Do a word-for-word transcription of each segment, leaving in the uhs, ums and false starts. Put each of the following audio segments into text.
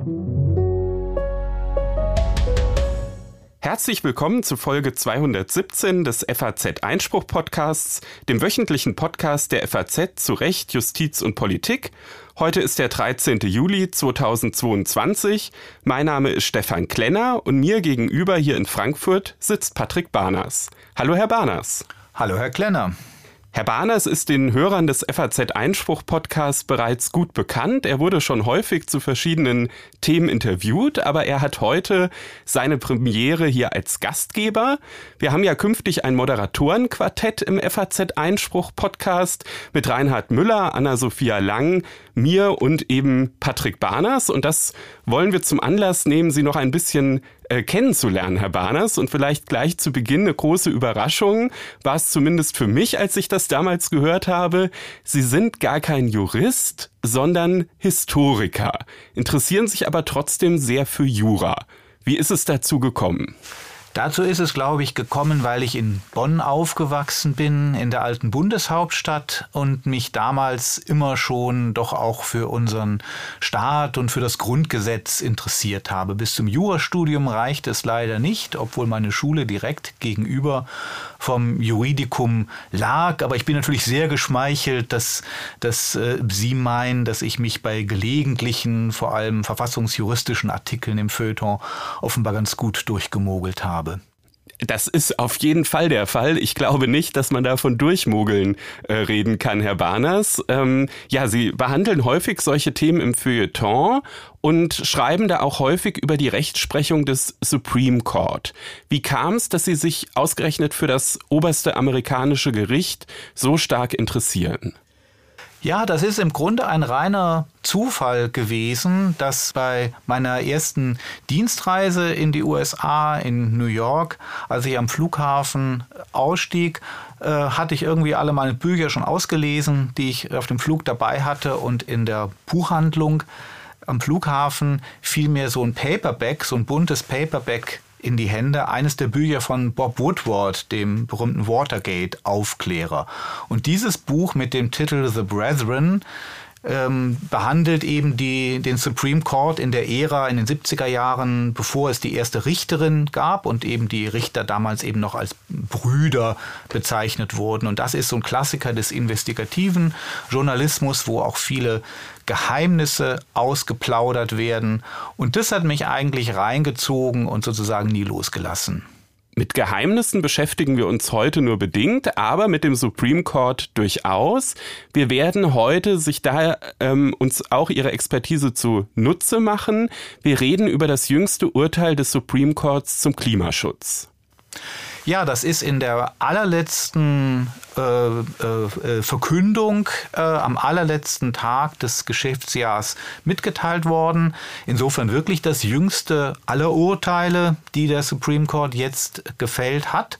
Herzlich willkommen zu Folge zweihundertsiebzehn des F A Z-Einspruch-Podcasts, dem wöchentlichen Podcast der F A Z zu Recht, Justiz und Politik. Heute ist der dreizehnten Juli zweitausendzweiundzwanzig. Mein Name ist Stefan Klenner und mir gegenüber hier in Frankfurt sitzt Patrick Barners. Hallo, Herr Barners. Hallo, Herr Klenner. Herr Barners ist den Hörern des F A Z-Einspruch-Podcasts bereits gut bekannt. Er wurde schon häufig zu verschiedenen Themen interviewt, aber er hat heute seine Premiere hier als Gastgeber. Wir haben ja künftig ein Moderatorenquartett im F A Z-Einspruch-Podcast mit Reinhard Müller, Anna-Sophia Lang, mir und eben Patrick Barners. Und das wollen wir zum Anlass nehmen, Sie noch ein bisschen äh, kennenzulernen, Herr Barners. Und vielleicht gleich zu Beginn eine große Überraschung, war es zumindest für mich, als ich das damals gehört habe. Sie sind gar kein Jurist, sondern Historiker, interessieren sich aber trotzdem sehr für Jura. Wie ist es dazu gekommen? Dazu ist es, glaube ich, gekommen, weil ich in Bonn aufgewachsen bin, in der alten Bundeshauptstadt und mich damals immer schon doch auch für unseren Staat und für das Grundgesetz interessiert habe. Bis zum Jurastudium reichte es leider nicht, obwohl meine Schule direkt gegenüber vom Juridikum lag. Aber ich bin natürlich sehr geschmeichelt, dass, dass äh, Sie meinen, dass ich mich bei gelegentlichen, vor allem verfassungsjuristischen Artikeln im Feuilleton offenbar ganz gut durchgemogelt habe. Das ist auf jeden Fall der Fall. Ich glaube nicht, dass man da von Durchmogeln äh, reden kann, Herr Barners. Ähm, ja, Sie behandeln häufig solche Themen im Feuilleton und schreiben da auch häufig über die Rechtsprechung des Supreme Court. Wie kam es, dass Sie sich ausgerechnet für das oberste amerikanische Gericht so stark interessieren? Ja, das ist im Grunde ein reiner Zufall gewesen, dass bei meiner ersten Dienstreise in die U S A, in New York, als ich am Flughafen ausstieg, äh, hatte ich irgendwie alle meine Bücher schon ausgelesen, die ich auf dem Flug dabei hatte, und in der Buchhandlung am Flughafen fiel mir so ein Paperback, so ein buntes Paperback in die Hände, eines der Bücher von Bob Woodward, dem berühmten Watergate-Aufklärer. Und dieses Buch mit dem Titel The Brethren ähm, behandelt eben die, den Supreme Court in der Ära, in den siebziger Jahren, bevor es die erste Richterin gab und eben die Richter damals eben noch als Brüder bezeichnet wurden. Und das ist so ein Klassiker des investigativen Journalismus, wo auch viele Geheimnisse ausgeplaudert werden. Und das hat mich eigentlich reingezogen und sozusagen nie losgelassen. Mit Geheimnissen beschäftigen wir uns heute nur bedingt, aber mit dem Supreme Court durchaus. Wir werden heute sich da ähm, uns auch Ihre Expertise zunutze machen. Wir reden über das jüngste Urteil des Supreme Courts zum Klimaschutz. Ja, das ist in der allerletzten äh, äh, Verkündung äh, am allerletzten Tag des Geschäftsjahrs mitgeteilt worden. Insofern wirklich das jüngste aller Urteile, die der Supreme Court jetzt gefällt hat.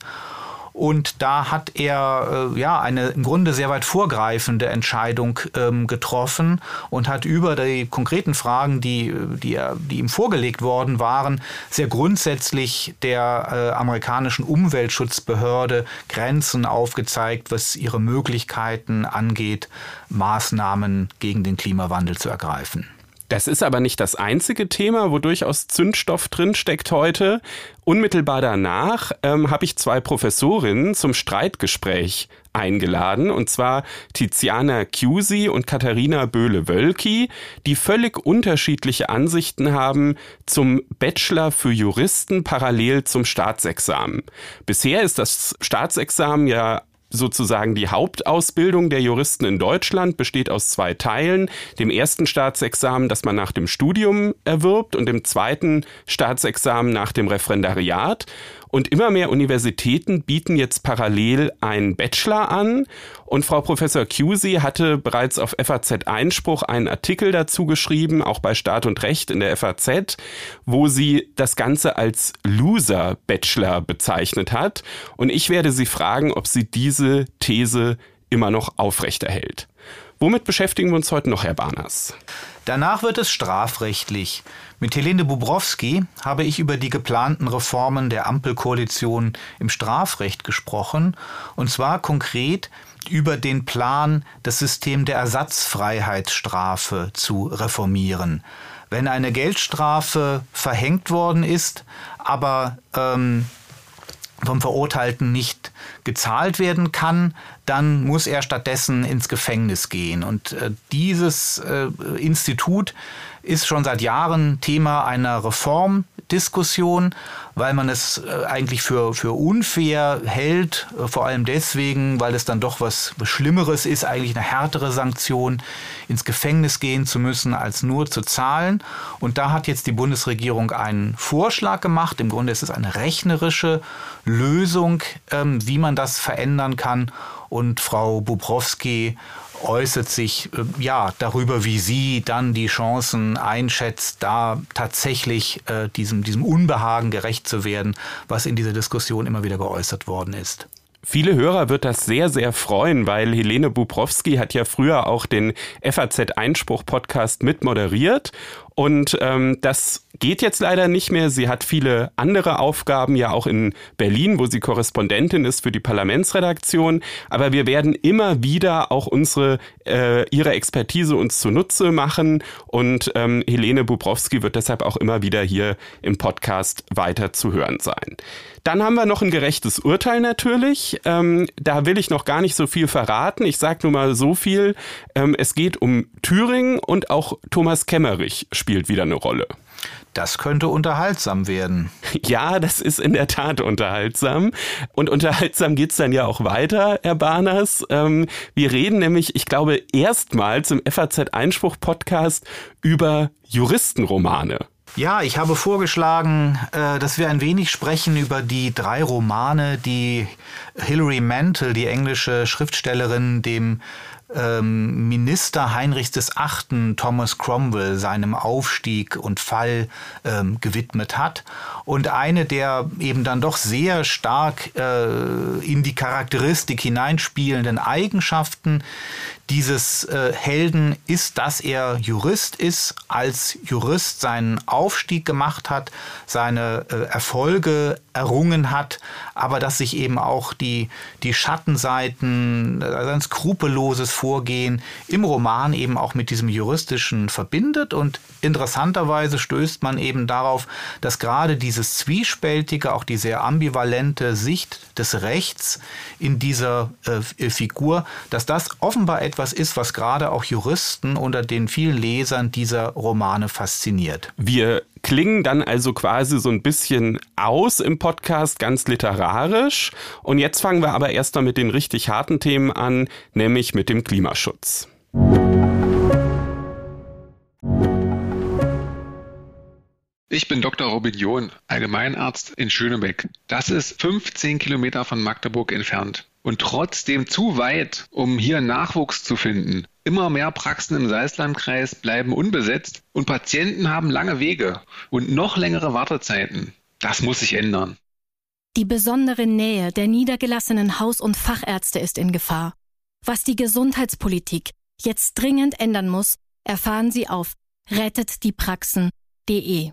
Und da hat er äh, ja eine im Grunde sehr weit vorgreifende Entscheidung ähm, getroffen und hat über die konkreten Fragen, die, die, er, die ihm vorgelegt worden waren, sehr grundsätzlich der äh, amerikanischen Umweltschutzbehörde Grenzen aufgezeigt, was ihre Möglichkeiten angeht, Maßnahmen gegen den Klimawandel zu ergreifen. Das ist aber nicht das einzige Thema, wo durchaus Zündstoff drinsteckt heute. Unmittelbar danach ähm, habe ich zwei Professorinnen zum Streitgespräch eingeladen, und zwar Tiziana Chiusi und Katharina Böhle-Wölki, die völlig unterschiedliche Ansichten haben zum Bachelor für Juristen parallel zum Staatsexamen. Bisher ist das Staatsexamen ja sozusagen die Hauptausbildung der Juristen in Deutschland, besteht aus zwei Teilen. Dem ersten Staatsexamen, das man nach dem Studium erwirbt, und dem zweiten Staatsexamen nach dem Referendariat. Und immer mehr Universitäten bieten jetzt parallel einen Bachelor an. Und Frau Professor Chiusi hatte bereits auf F A Z-Einspruch einen Artikel dazu geschrieben, auch bei Staat und Recht in der F A Z, wo sie das Ganze als Loser-Bachelor bezeichnet hat. Und ich werde Sie fragen, ob sie diese These immer noch aufrechterhält. Womit beschäftigen wir uns heute noch, Herr Barners? Danach wird es strafrechtlich. Mit Helene Bubrowski habe ich über die geplanten Reformen der Ampelkoalition im Strafrecht gesprochen, und zwar konkret über den Plan, das System der Ersatzfreiheitsstrafe zu reformieren. Wenn eine Geldstrafe verhängt worden ist, aber ähm, vom Verurteilten nicht gezahlt werden kann, dann muss er stattdessen ins Gefängnis gehen. Und äh, dieses äh, Institut ist schon seit Jahren Thema einer Reformdiskussion, weil man es äh, eigentlich für, für unfair hält, äh, vor allem deswegen, weil es dann doch was Schlimmeres ist, eigentlich eine härtere Sanktion, ins Gefängnis gehen zu müssen, als nur zu zahlen. Und da hat jetzt die Bundesregierung einen Vorschlag gemacht. Im Grunde ist es eine rechnerische Lösung, ähm, wie man das verändern kann. Und Frau Bubrowski äußert sich äh, ja darüber, wie sie dann die Chancen einschätzt, da tatsächlich äh, diesem, diesem Unbehagen gerecht zu werden, was in dieser Diskussion immer wieder geäußert worden ist. Viele Hörer wird das sehr, sehr freuen, weil Helene Bubrowski hat ja früher auch den F A Z-Einspruch-Podcast mit moderiert. Und ähm, das geht jetzt leider nicht mehr. Sie hat viele andere Aufgaben, ja auch in Berlin, wo sie Korrespondentin ist für die Parlamentsredaktion. Aber wir werden immer wieder auch unsere äh, ihre Expertise uns zunutze machen. Und ähm, Helene Bubrowski wird deshalb auch immer wieder hier im Podcast weiter zu hören sein. Dann haben wir noch ein gerechtes Urteil natürlich. Ähm, da will ich noch gar nicht so viel verraten. Ich sage nur mal so viel. Ähm, es geht um Thüringen und auch Thomas Kemmerich spielt wieder eine Rolle. Das könnte unterhaltsam werden. Ja, das ist in der Tat unterhaltsam. Und unterhaltsam geht's dann ja auch weiter, Herr Barners. Ähm, wir reden nämlich, ich glaube, erstmals im F A Z-Einspruch-Podcast über Juristenromane. Ja, ich habe vorgeschlagen, äh, dass wir ein wenig sprechen über die drei Romane, die Hilary Mantel, die englische Schriftstellerin, dem ähm, Minister Heinrichs des Achten, Thomas Cromwell, seinem Aufstieg und Fall ähm, gewidmet hat. Und eine der eben dann doch sehr stark äh, in die Charakteristik hineinspielenden Eigenschaften dieses äh, Helden ist, dass er Jurist ist, als Jurist seinen Aufstieg gemacht hat, seine äh, Erfolge errungen hat, aber dass sich eben auch die, die Schattenseiten, also ein skrupelloses Vorgehen im Roman eben auch mit diesem Juristischen verbindet. Und interessanterweise stößt man eben darauf, dass gerade dieses zwiespältige, auch die sehr ambivalente Sicht des Rechts in dieser äh, Figur, dass das offenbar etwas etwas ist, was gerade auch Juristen unter den vielen Lesern dieser Romane fasziniert. Wir klingen dann also quasi so ein bisschen aus im Podcast, ganz literarisch. Und jetzt fangen wir aber erst mal mit den richtig harten Themen an, nämlich mit dem Klimaschutz. Ich bin Doktor Robin John, Allgemeinarzt in Schönebeck. Das ist fünfzehn Kilometer von Magdeburg entfernt. Und trotzdem zu weit, um hier Nachwuchs zu finden. Immer mehr Praxen im Salzlandkreis bleiben unbesetzt und Patienten haben lange Wege und noch längere Wartezeiten. Das muss sich ändern. Die besondere Nähe der niedergelassenen Haus- und Fachärzte ist in Gefahr. Was die Gesundheitspolitik jetzt dringend ändern muss, erfahren Sie auf rettet die praxen punkt de.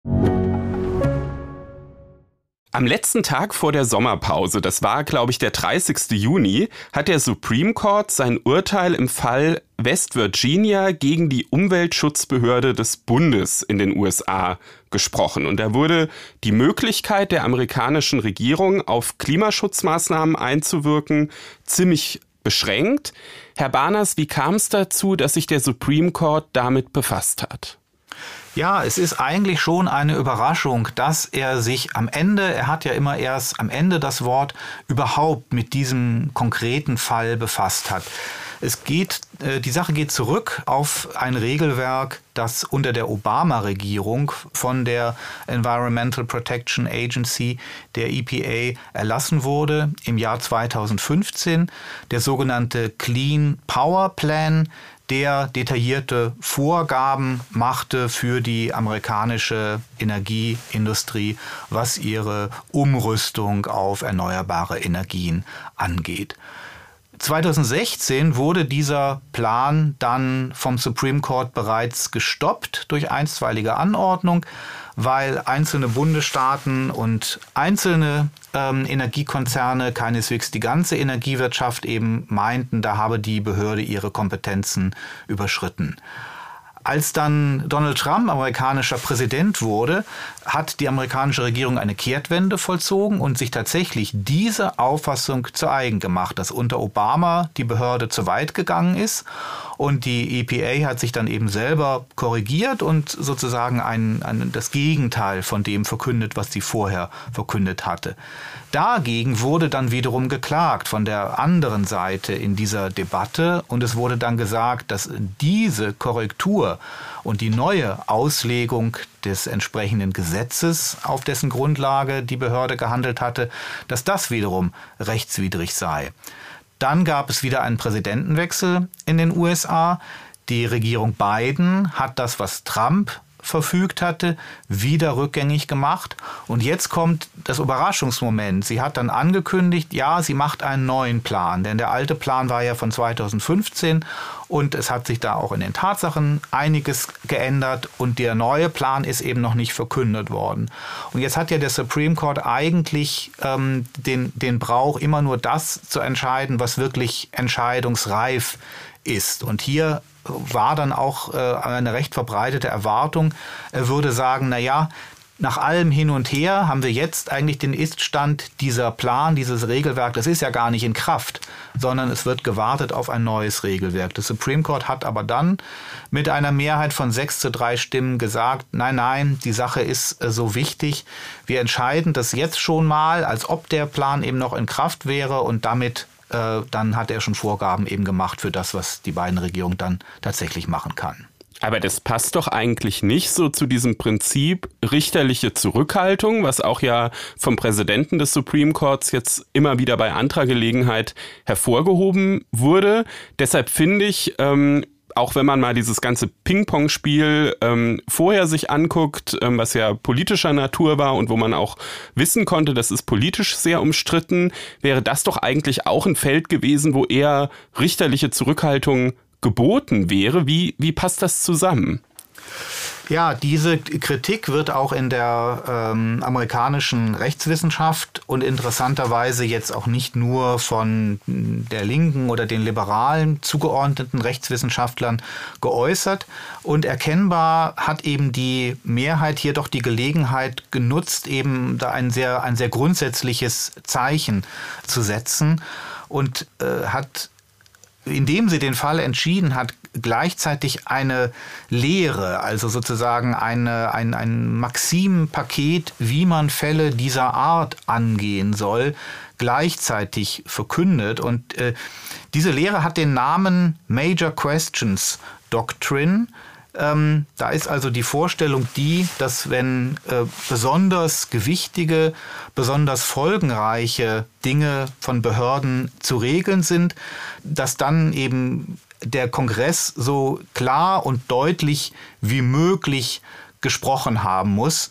Am letzten Tag vor der Sommerpause, das war, glaube ich, der dreißigsten Juni, hat der Supreme Court sein Urteil im Fall West Virginia gegen die Umweltschutzbehörde des Bundes in den U S A gesprochen. Und da wurde die Möglichkeit der amerikanischen Regierung, auf Klimaschutzmaßnahmen einzuwirken, ziemlich beschränkt. Herr Barners, wie kam es dazu, dass sich der Supreme Court damit befasst hat? Ja, es ist eigentlich schon eine Überraschung, dass er sich am Ende, er hat ja immer erst am Ende das Wort, überhaupt mit diesem konkreten Fall befasst hat. Es geht, die Sache geht zurück auf ein Regelwerk, das unter der Obama-Regierung von der Environmental Protection Agency, der E P A, erlassen wurde im Jahr zweitausendfünfzehn, der sogenannte Clean Power Plan, der detaillierte Vorgaben machte für die amerikanische Energieindustrie, was ihre Umrüstung auf erneuerbare Energien angeht. zweitausendsechzehn wurde dieser Plan dann vom Supreme Court bereits gestoppt durch einstweilige Anordnung, weil einzelne Bundesstaaten und einzelne ähm, Energiekonzerne, keineswegs die ganze Energiewirtschaft eben meinten, da habe die Behörde ihre Kompetenzen überschritten. Als dann Donald Trump amerikanischer Präsident wurde, hat die amerikanische Regierung eine Kehrtwende vollzogen und sich tatsächlich diese Auffassung zu eigen gemacht, dass unter Obama die Behörde zu weit gegangen ist. Und die E P A hat sich dann eben selber korrigiert und sozusagen ein, ein, das Gegenteil von dem verkündet, was sie vorher verkündet hatte. Dagegen wurde dann wiederum geklagt von der anderen Seite in dieser Debatte und es wurde dann gesagt, dass diese Korrektur und die neue Auslegung des entsprechenden Gesetzes, auf dessen Grundlage die Behörde gehandelt hatte, dass das wiederum rechtswidrig sei. Dann gab es wieder einen Präsidentenwechsel in den U S A. Die Regierung Biden hat das, was Trump verfügt hatte, wieder rückgängig gemacht. Und jetzt kommt das Überraschungsmoment. Sie hat dann angekündigt, ja, sie macht einen neuen Plan. Denn der alte Plan war ja von zweitausendfünfzehn und es hat sich da auch in den Tatsachen einiges geändert und der neue Plan ist eben noch nicht verkündet worden. Und jetzt hat ja der Supreme Court eigentlich ähm, den, den Brauch, immer nur das zu entscheiden, was wirklich entscheidungsreif ist. Und hier war dann auch äh, eine recht verbreitete Erwartung. Er würde sagen, na ja, nach allem hin und her haben wir jetzt eigentlich den Iststand, dieser Plan, dieses Regelwerk, das ist ja gar nicht in Kraft, sondern es wird gewartet auf ein neues Regelwerk. Das Supreme Court hat aber dann mit einer Mehrheit von sechs zu drei Stimmen gesagt, nein, nein, die Sache ist äh, so wichtig. Wir entscheiden das jetzt schon mal, als ob der Plan eben noch in Kraft wäre und damit dann hat er schon Vorgaben eben gemacht für das, was die beiden Regierungen dann tatsächlich machen kann. Aber das passt doch eigentlich nicht so zu diesem Prinzip richterliche Zurückhaltung, was auch ja vom Präsidenten des Supreme Courts jetzt immer wieder bei anderer Gelegenheit hervorgehoben wurde. Deshalb finde ich, ähm, auch wenn man mal dieses ganze Ping-Pong-Spiel ähm, vorher sich anguckt, ähm, was ja politischer Natur war und wo man auch wissen konnte, das ist politisch sehr umstritten, wäre das doch eigentlich auch ein Feld gewesen, wo eher richterliche Zurückhaltung geboten wäre. Wie, wie passt das zusammen? Ja, diese Kritik wird auch in der ähm, amerikanischen Rechtswissenschaft und interessanterweise jetzt auch nicht nur von der linken oder den liberalen zugeordneten Rechtswissenschaftlern geäußert. Und erkennbar hat eben die Mehrheit hier doch die Gelegenheit genutzt, eben da ein sehr, ein sehr grundsätzliches Zeichen zu setzen und äh, hat, indem sie den Fall entschieden hat, gleichzeitig eine Lehre, also sozusagen eine, ein, ein Maximenpaket, wie man Fälle dieser Art angehen soll, gleichzeitig verkündet. Und äh, diese Lehre hat den Namen Major Questions Doctrine. Ähm, da ist also die Vorstellung die, dass wenn äh, besonders gewichtige, besonders folgenreiche Dinge von Behörden zu regeln sind, dass dann eben der Kongress so klar und deutlich wie möglich gesprochen haben muss.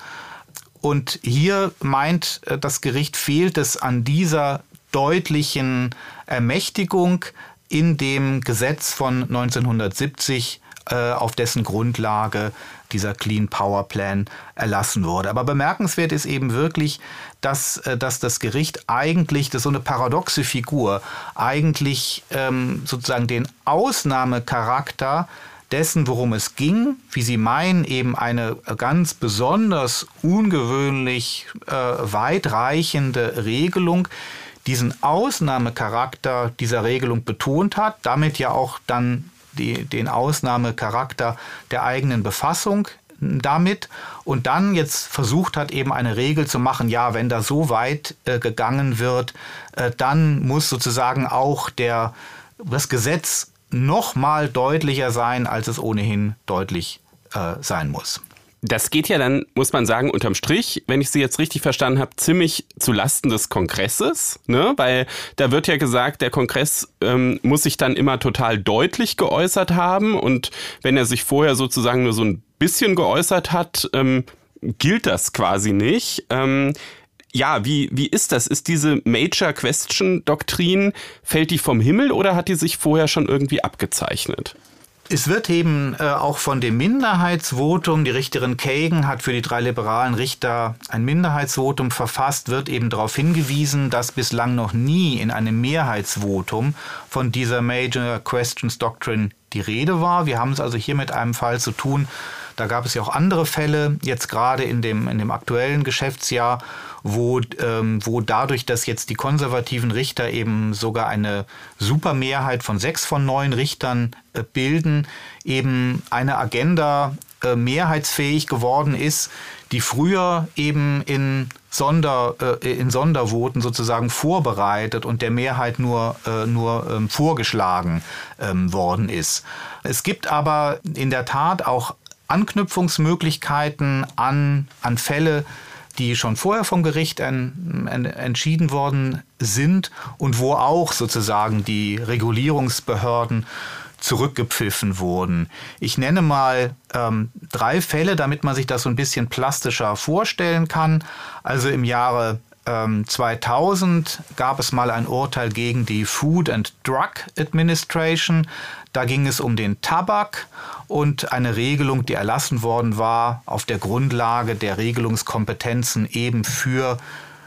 Und hier meint das Gericht, fehlt es an dieser deutlichen Ermächtigung in dem Gesetz von neunzehnhundertsiebzig, auf dessen Grundlage dieser Clean Power Plan erlassen wurde. Aber bemerkenswert ist eben wirklich, dass, dass das Gericht eigentlich, das ist so eine paradoxe Figur, eigentlich ähm, sozusagen den Ausnahmecharakter dessen, worum es ging, wie Sie meinen, eben eine ganz besonders ungewöhnlich äh, weitreichende Regelung, diesen Ausnahmecharakter dieser Regelung betont hat, damit ja auch dann Die, den Ausnahmecharakter der eigenen Befassung damit und dann jetzt versucht hat, eben eine Regel zu machen, ja, wenn da so weit äh, gegangen wird, äh, dann muss sozusagen auch der, das Gesetz noch mal deutlicher sein, als es ohnehin deutlich äh, sein muss. Das geht ja dann, muss man sagen, unterm Strich, wenn ich Sie jetzt richtig verstanden habe, ziemlich zu Lasten des Kongresses, ne? Weil da wird ja gesagt, der Kongress ähm, muss sich dann immer total deutlich geäußert haben und wenn er sich vorher sozusagen nur so ein bisschen geäußert hat, ähm, gilt das quasi nicht. Ähm, ja, wie, wie ist das? Ist diese Major Question Doktrin, fällt die vom Himmel oder hat die sich vorher schon irgendwie abgezeichnet? Es wird eben äh, auch von dem Minderheitsvotum, die Richterin Kagan hat für die drei liberalen Richter ein Minderheitsvotum verfasst, wird eben darauf hingewiesen, dass bislang noch nie in einem Mehrheitsvotum von dieser Major Questions Doctrine die Rede war. Wir haben es also hier mit einem Fall zu tun, da gab es ja auch andere Fälle, jetzt gerade in dem, in dem aktuellen Geschäftsjahr, wo, ähm, wo dadurch, dass jetzt die konservativen Richter eben sogar eine Supermehrheit von sechs von neun Richtern äh, bilden, eben eine Agenda äh, mehrheitsfähig geworden ist, die früher eben in, Sonder, äh, in Sondervoten sozusagen vorbereitet und der Mehrheit nur, äh, nur ähm, vorgeschlagen ähm, worden ist. Es gibt aber in der Tat auch Anknüpfungsmöglichkeiten an, an Fälle, die schon vorher vom Gericht en, en, entschieden worden sind und wo auch sozusagen die Regulierungsbehörden zurückgepfiffen wurden. Ich nenne mal ähm, drei Fälle, damit man sich das so ein bisschen plastischer vorstellen kann. Also im Jahre ähm, zweitausend gab es mal ein Urteil gegen die Food and Drug Administration. Da ging es um den Tabak und eine Regelung, die erlassen worden war auf der Grundlage der Regelungskompetenzen eben für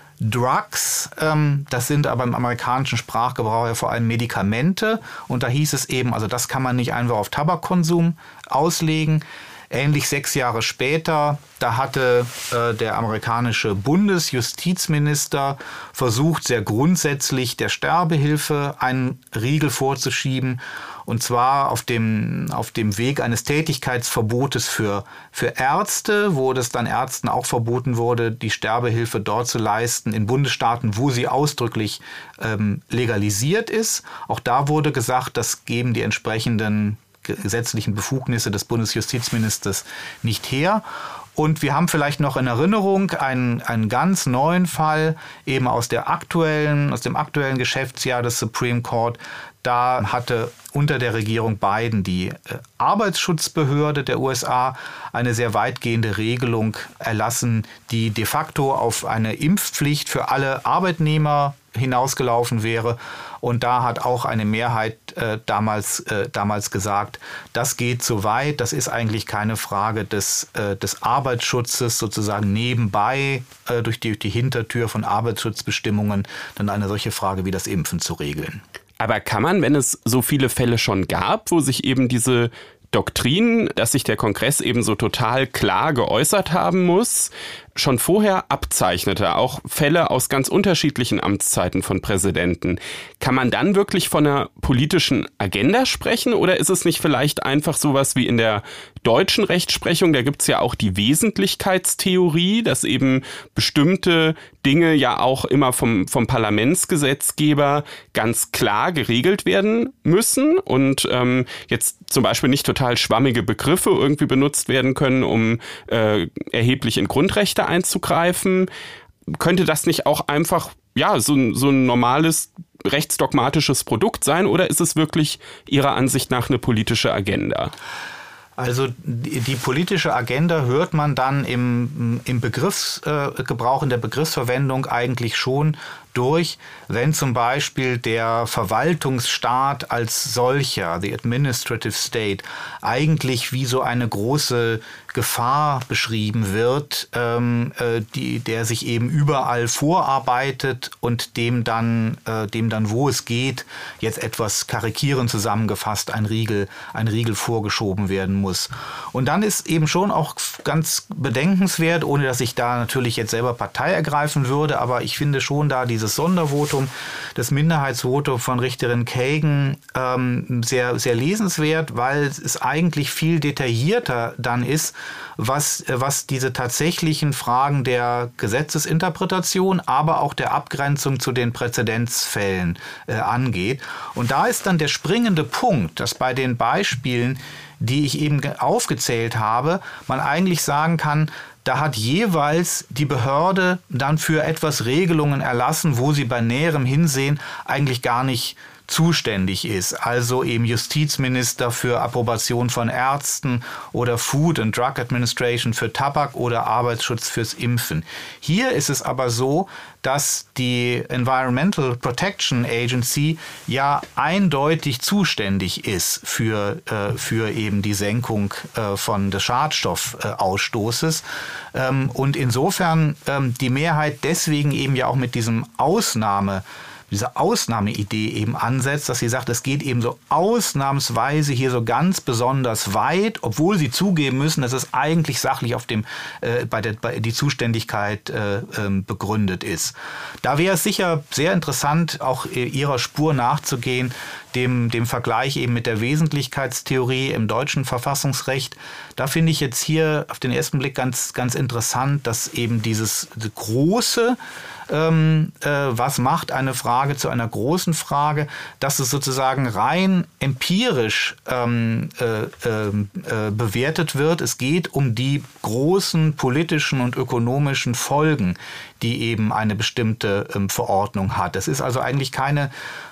Drugs. Das sind aber im amerikanischen Sprachgebrauch ja vor allem Medikamente. Und da hieß es eben, also das kann man nicht einfach auf Tabakkonsum auslegen. Ähnlich sechs Jahre später, da hatte äh, der amerikanische Bundesjustizminister versucht, sehr grundsätzlich der Sterbehilfe einen Riegel vorzuschieben. Und zwar auf dem, auf dem Weg eines Tätigkeitsverbotes für, für Ärzte, wo das dann Ärzten auch verboten wurde, die Sterbehilfe dort zu leisten, in Bundesstaaten, wo sie ausdrücklich ähm, legalisiert ist. Auch da wurde gesagt, das geben die entsprechenden gesetzlichen Befugnisse des Bundesjustizministers nicht her. Und wir haben vielleicht noch in Erinnerung einen, einen ganz neuen Fall, eben aus der aktuellen, aus dem aktuellen Geschäftsjahr des Supreme Court. Da hatte unter der Regierung Biden die Arbeitsschutzbehörde der U S A eine sehr weitgehende Regelung erlassen, die de facto auf eine Impfpflicht für alle Arbeitnehmer hinausgelaufen wäre. Und da hat auch eine Mehrheit äh, damals, äh, damals gesagt, das geht zu weit, das ist eigentlich keine Frage des, äh, des Arbeitsschutzes, sozusagen nebenbei äh, durch die, die Hintertür von Arbeitsschutzbestimmungen dann eine solche Frage wie das Impfen zu regeln. Aber kann man, wenn es so viele Fälle schon gab, wo sich eben diese Doktrin, dass sich der Kongress eben so total klar geäußert haben muss, schon vorher abzeichnete, auch Fälle aus ganz unterschiedlichen Amtszeiten von Präsidenten. Kann man dann wirklich von einer politischen Agenda sprechen oder ist es nicht vielleicht einfach sowas wie in der deutschen Rechtsprechung, da gibt's ja auch die Wesentlichkeitstheorie, dass eben bestimmte Dinge ja auch immer vom, vom Parlamentsgesetzgeber ganz klar geregelt werden müssen und ähm, jetzt zum Beispiel nicht total schwammige Begriffe irgendwie benutzt werden können, um äh, erheblich in Grundrechte einzugreifen. Könnte das nicht auch einfach ja so, so ein normales rechtsdogmatisches Produkt sein oder ist es wirklich Ihrer Ansicht nach eine politische Agenda? Also die, die politische Agenda hört man dann im, im Begriffsgebrauch, in der Begriffsverwendung eigentlich schon durch, wenn zum Beispiel der Verwaltungsstaat als solcher, the administrative state, eigentlich wie so eine große Gefahr beschrieben wird, ähm, äh, die, der sich eben überall vorarbeitet und dem dann, äh, dem dann, wo es geht, jetzt etwas karikierend zusammengefasst, ein Riegel, ein Riegel vorgeschoben werden muss. Und dann ist eben schon auch ganz bedenkenswert, ohne dass ich da natürlich jetzt selber Partei ergreifen würde, aber ich finde schon da dieses Sondervotum, das Minderheitsvotum von Richterin Kagan ähm, sehr, sehr lesenswert, weil es eigentlich viel detaillierter dann ist, was, was diese tatsächlichen Fragen der Gesetzesinterpretation, aber auch der Abgrenzung zu den Präzedenzfällen äh, angeht. Und da ist dann der springende Punkt, dass bei den Beispielen, die ich eben aufgezählt habe, man eigentlich sagen kann, da hat jeweils die Behörde dann für etwas Regelungen erlassen, wo sie bei näherem Hinsehen eigentlich gar nicht zuständig ist. Also eben Justizminister für Approbation von Ärzten oder Food and Drug Administration für Tabak oder Arbeitsschutz fürs Impfen. Hier ist es aber so, dass die Environmental Protection Agency ja eindeutig zuständig ist für, äh, für eben die Senkung äh, von des Schadstoffausstoßes. Ähm, und insofern ähm, die Mehrheit deswegen eben ja auch mit diesem Ausnahme diese Ausnahmeidee eben ansetzt, dass sie sagt, es geht eben so ausnahmsweise hier so ganz besonders weit, obwohl sie zugeben müssen, dass es eigentlich sachlich auf dem äh, bei der bei die Zuständigkeit äh, äh, begründet ist. Da wäre es sicher sehr interessant, auch äh, ihrer Spur nachzugehen, dem, dem Vergleich eben mit der Wesentlichkeitstheorie im deutschen Verfassungsrecht. Da finde ich jetzt hier auf den ersten Blick ganz, ganz interessant, dass eben dieses diese große Ähm, äh, was macht eine Frage zu einer großen Frage, dass es sozusagen rein empirisch ähm, äh, äh, bewertet wird. Es geht um die großen politischen und ökonomischen Folgen, die eben eine bestimmte ähm, Verordnung hat. Es ist also eigentlich keine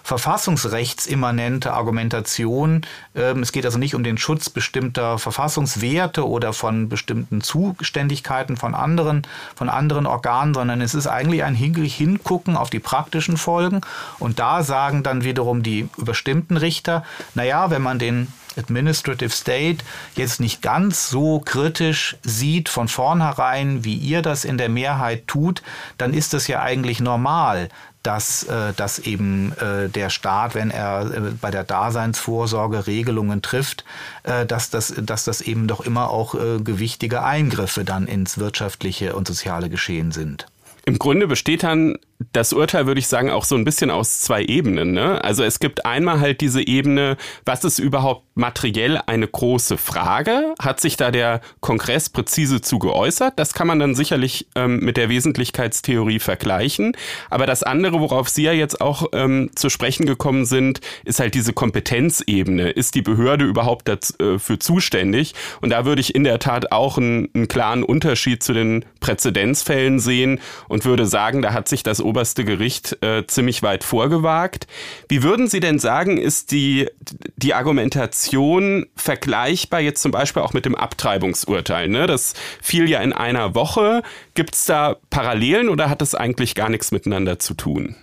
verfassungsrechtsimmanente Argumentation. Ähm, es geht also nicht um den Schutz bestimmter Verfassungswerte oder von bestimmten Zuständigkeiten von anderen, von anderen Organen, sondern es ist eigentlich ein hingucken auf die praktischen Folgen. Und da sagen dann wiederum die überstimmten Richter, naja, wenn man den Administrative State jetzt nicht ganz so kritisch sieht von vornherein, wie ihr das in der Mehrheit tut, dann ist das ja eigentlich normal, dass, äh, dass eben äh, der Staat, wenn er äh, bei der Daseinsvorsorge Regelungen trifft, äh, dass, das, dass das eben doch immer auch äh, gewichtige Eingriffe dann ins wirtschaftliche und soziale Geschehen sind. Im Grunde besteht dann das Urteil, würde ich sagen, auch so ein bisschen aus zwei Ebenen, ne? Also es gibt einmal halt diese Ebene, was ist überhaupt materiell eine große Frage? Hat sich da der Kongress präzise zu geäußert? Das kann man dann sicherlich ähm, mit der Wesentlichkeitstheorie vergleichen. Aber das andere, worauf Sie ja jetzt auch ähm, zu sprechen gekommen sind, ist halt diese Kompetenzebene. Ist die Behörde überhaupt dafür zuständig? Und da würde ich in der Tat auch einen, einen klaren Unterschied zu den Präzedenzfällen sehen und würde sagen, da hat sich das oberste Gericht äh, ziemlich weit vorgewagt. Wie würden Sie denn sagen, ist die, die Argumentation vergleichbar jetzt zum Beispiel auch mit dem Abtreibungsurteil? Ne? Das fiel ja in einer Woche. Gibt es da Parallelen oder hat das eigentlich gar nichts miteinander zu tun?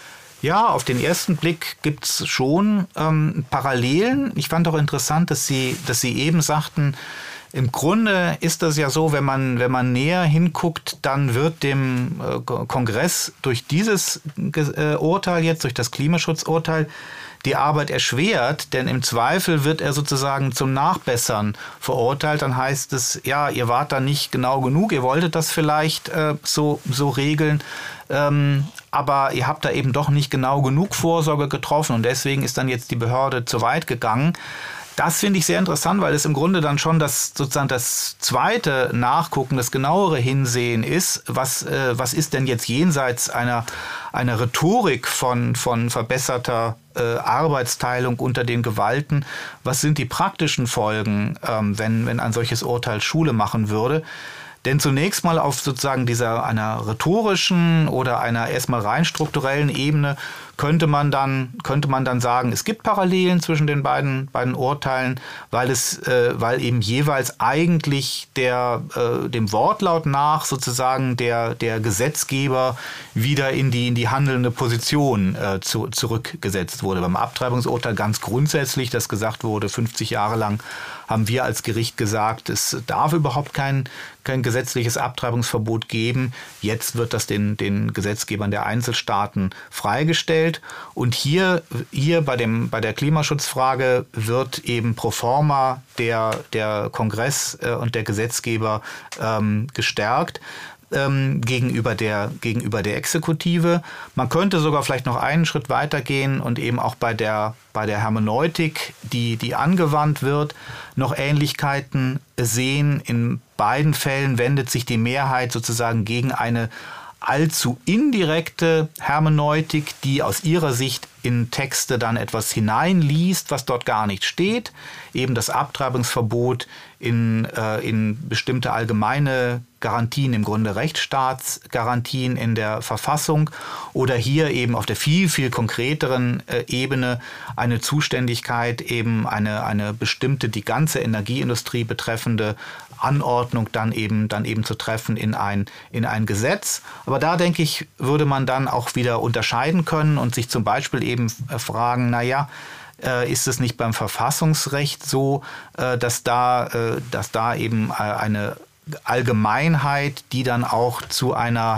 Ja, auf den ersten Blick gibt es schon ähm, Parallelen. Ich fand auch interessant, dass Sie, dass Sie eben sagten, im Grunde ist das ja so, wenn man, wenn man näher hinguckt, dann wird dem äh, Kongress durch dieses äh, Urteil jetzt, durch das Klimaschutzurteil, die Arbeit erschwert, denn im Zweifel wird er sozusagen zum Nachbessern verurteilt. Dann heißt es, ja, ihr wart da nicht genau genug, ihr wolltet das vielleicht äh, so, so regeln, ähm, aber ihr habt da eben doch nicht genau genug Vorsorge getroffen und deswegen ist dann jetzt die Behörde zu weit gegangen. Das finde ich sehr interessant, weil es im Grunde dann schon das sozusagen das zweite Nachgucken, das genauere Hinsehen ist. Was, äh, was ist denn jetzt jenseits einer, einer Rhetorik von, von verbesserter äh, Arbeitsteilung unter den Gewalten? Was sind die praktischen Folgen, ähm, wenn, wenn ein solches Urteil Schule machen würde? Denn zunächst mal auf sozusagen dieser einer rhetorischen oder einer erstmal rein strukturellen Ebene könnte man dann könnte man dann sagen, es gibt Parallelen zwischen den beiden beiden Urteilen, weil es äh, weil eben jeweils eigentlich der äh, dem Wortlaut nach sozusagen der der Gesetzgeber wieder in die in die handelnde Position äh, zu, zurückgesetzt wurde. Beim Abtreibungsurteil ganz grundsätzlich, dass gesagt wurde, fünfzig Jahre lang haben wir als Gericht gesagt, es darf überhaupt kein kein gesetzliches Abtreibungsverbot geben. Jetzt wird das den den Gesetzgebern der Einzelstaaten freigestellt. Und hier, hier bei, dem, bei der Klimaschutzfrage wird eben pro forma der, der Kongress äh, und der Gesetzgeber ähm, gestärkt ähm, gegenüber, der, gegenüber der Exekutive. Man könnte sogar vielleicht noch einen Schritt weiter gehen und eben auch bei der, bei der Hermeneutik, die, die angewandt wird, noch Ähnlichkeiten sehen. In beiden Fällen wendet sich die Mehrheit sozusagen gegen eine allzu indirekte Hermeneutik, die aus ihrer Sicht in Texte dann etwas hineinliest, was dort gar nicht steht. Eben das Abtreibungsverbot in, äh, in bestimmte allgemeine Garantien, im Grunde Rechtsstaatsgarantien in der Verfassung oder hier eben auf der viel, viel konkreteren äh, Ebene eine Zuständigkeit, eben eine, eine bestimmte, die ganze Energieindustrie betreffende Anordnung dann eben, dann eben zu treffen in ein, in ein Gesetz. Aber da, denke ich, würde man dann auch wieder unterscheiden können und sich zum Beispiel eben fragen, naja, äh, ist es nicht beim Verfassungsrecht so, äh, dass da, äh, dass da eben äh, eine Allgemeinheit, die dann auch zu einer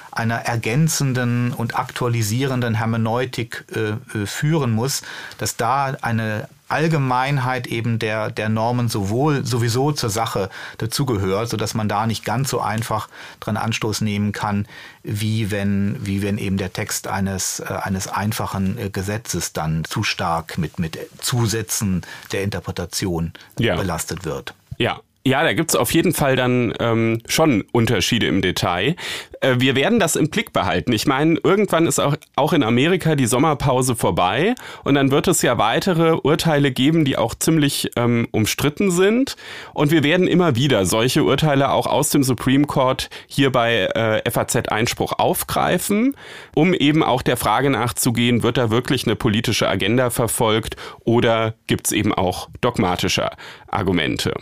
einer ergänzenden und aktualisierenden Hermeneutik äh, führen muss, dass da eine Allgemeinheit eben der, der Normen sowohl sowieso zur Sache dazugehört, sodass man da nicht ganz so einfach dran Anstoß nehmen kann, wie wenn, wie wenn eben der Text eines, äh, eines einfachen äh, Gesetzes dann zu stark mit, mit Zusätzen der Interpretation ja. belastet wird. Ja. Ja, da gibt's auf jeden Fall dann ähm, schon Unterschiede im Detail. Äh, wir werden das im Blick behalten. Ich meine, irgendwann ist auch, auch in Amerika die Sommerpause vorbei und dann wird es ja weitere Urteile geben, die auch ziemlich ähm, umstritten sind. Und wir werden immer wieder solche Urteile auch aus dem Supreme Court hier bei äh, F A Z Einspruch aufgreifen, um eben auch der Frage nachzugehen, wird da wirklich eine politische Agenda verfolgt oder gibt's eben auch dogmatische Argumente.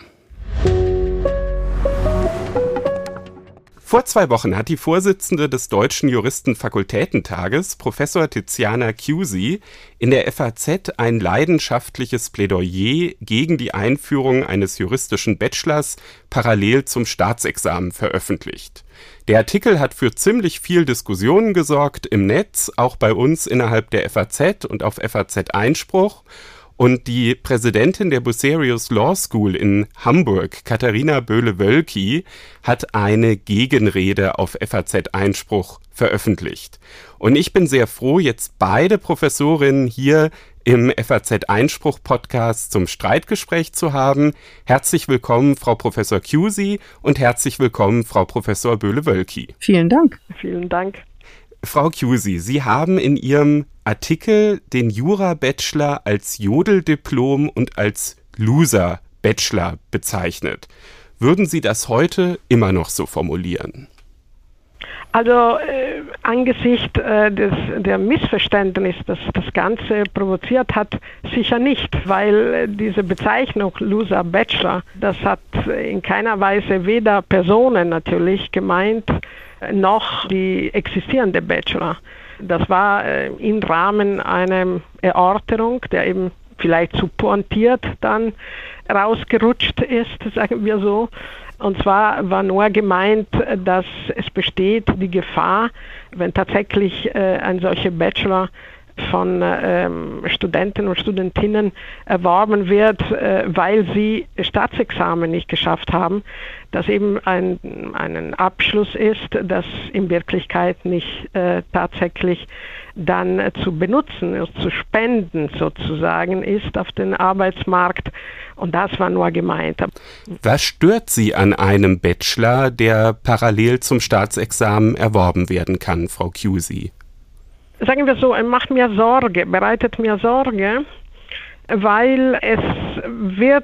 Vor zwei Wochen hat die Vorsitzende des Deutschen Juristenfakultätentages, Professor Tiziana Chiusi, in der F A Z ein leidenschaftliches Plädoyer gegen die Einführung eines juristischen Bachelors parallel zum Staatsexamen veröffentlicht. Der Artikel hat für ziemlich viel Diskussionen gesorgt im Netz, auch bei uns innerhalb der F A Z und auf F A Z Einspruch. Und die Präsidentin der Bucerius Law School in Hamburg, Katharina Böhle-Wölki, hat eine Gegenrede auf F A Z Einspruch veröffentlicht. Und ich bin sehr froh, jetzt beide Professorinnen hier im F A Z Einspruch Podcast zum Streitgespräch zu haben. Herzlich willkommen, Frau Professor Chiusi, und herzlich willkommen, Frau Professor Böhle-Wölki. Vielen Dank. Vielen Dank. Frau Chiusi, Sie haben in Ihrem Artikel den Jura-Bachelor als Jodeldiplom und als Loser-Bachelor bezeichnet. Würden Sie das heute immer noch so formulieren? Also äh, angesichts äh, des der Missverständnis, das das Ganze provoziert hat, sicher nicht, weil äh, diese Bezeichnung Loser Bachelor, das hat in keiner Weise weder Personen natürlich gemeint, noch die existierende Bachelor. Das war äh, im Rahmen einer Erörterung, der eben vielleicht zu pointiert dann rausgerutscht ist, sagen wir so. Und zwar war nur gemeint, dass es besteht die Gefahr, wenn tatsächlich äh, ein solcher Bachelor von ähm, Studenten und Studentinnen erworben wird, äh, weil sie Staatsexamen nicht geschafft haben, dass eben ein einen Abschluss ist, das in Wirklichkeit nicht äh, tatsächlich dann äh, zu benutzen, zu spenden sozusagen ist auf den Arbeitsmarkt. Und das war nur gemeint. Was stört Sie an einem Bachelor, der parallel zum Staatsexamen erworben werden kann, Frau Chiusi? Sagen wir so, es macht mir Sorge, bereitet mir Sorge, weil es wird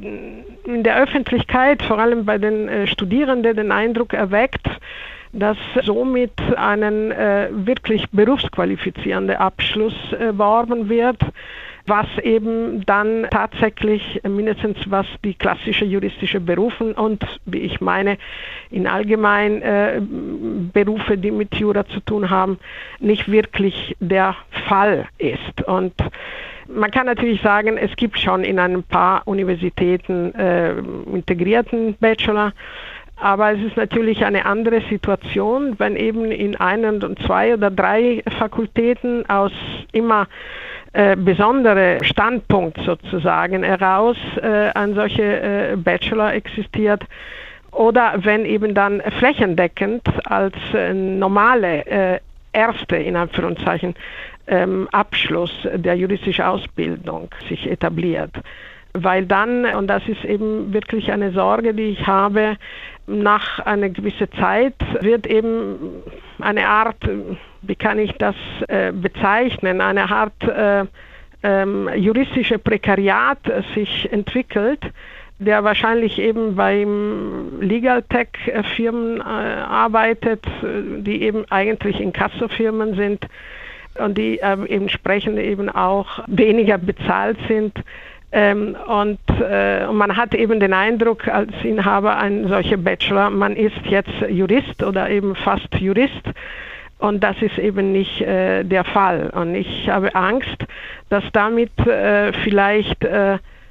in der Öffentlichkeit, vor allem bei den äh, Studierenden, den Eindruck erweckt, dass somit einen äh, wirklich berufsqualifizierenden Abschluss erworben wird, was eben dann tatsächlich mindestens was die klassische juristische Berufe und, wie ich meine, in allgemein äh, Berufe, die mit Jura zu tun haben, nicht wirklich der Fall ist. Und man kann natürlich sagen, es gibt schon in ein paar Universitäten äh, integrierten Bachelor, aber es ist natürlich eine andere Situation, wenn eben in einen und zwei oder drei Fakultäten aus immer äh, besondere Standpunkt sozusagen heraus äh, ein solcher äh, Bachelor existiert. Oder wenn eben dann flächendeckend als äh, normale äh, erste, in Anführungszeichen, ähm, Abschluss der juristischen Ausbildung sich etabliert. Weil dann, und das ist eben wirklich eine Sorge, die ich habe, nach einer gewissen Zeit wird eben eine Art, wie kann ich das äh, bezeichnen, eine Art äh, ähm, juristische Prekariat sich entwickelt, der wahrscheinlich eben beim Legal Tech Firmen äh, arbeitet, die eben eigentlich Inkasso-Firmen sind und die äh, entsprechend eben auch weniger bezahlt sind. Ähm, und, äh, und man hat eben den Eindruck als Inhaber ein solcher Bachelor, man ist jetzt Jurist oder eben fast Jurist. Und das ist eben nicht äh, der Fall. Und ich habe Angst, dass damit äh, vielleicht äh,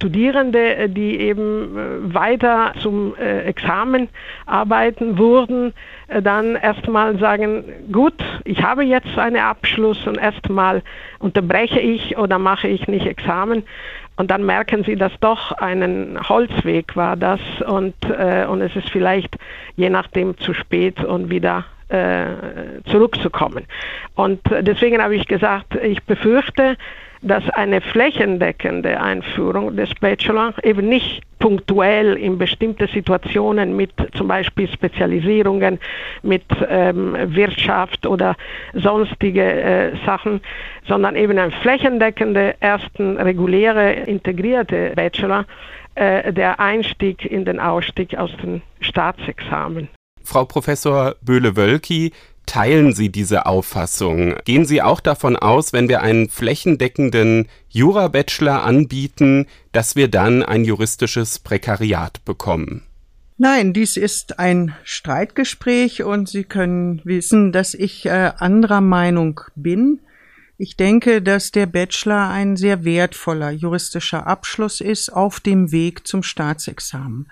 Studierende, die eben weiter zum Examen arbeiten würden, dann erstmal sagen, gut, ich habe jetzt einen Abschluss und erstmal unterbreche ich oder mache ich nicht Examen. Und dann merken sie, dass doch ein Holzweg war das und, äh, und es ist vielleicht je nachdem zu spät und wieder äh, zurückzukommen. Und deswegen habe ich gesagt, ich befürchte, dass eine flächendeckende Einführung des Bachelor eben nicht punktuell in bestimmte Situationen mit zum Beispiel Spezialisierungen, mit ähm, Wirtschaft oder sonstige äh, Sachen, sondern eben ein flächendeckende, ersten reguläre, integrierte Bachelor, äh, der Einstieg in den Ausstieg aus dem Staatsexamen. Frau Professor Böhle-Wölki, teilen Sie diese Auffassung? Gehen Sie auch davon aus, wenn wir einen flächendeckenden Jura-Bachelor anbieten, dass wir dann ein juristisches Prekariat bekommen? Nein, dies ist ein Streitgespräch und Sie können wissen, dass ich äh, anderer Meinung bin. Ich denke, dass der Bachelor ein sehr wertvoller juristischer Abschluss ist auf dem Weg zum Staatsexamen.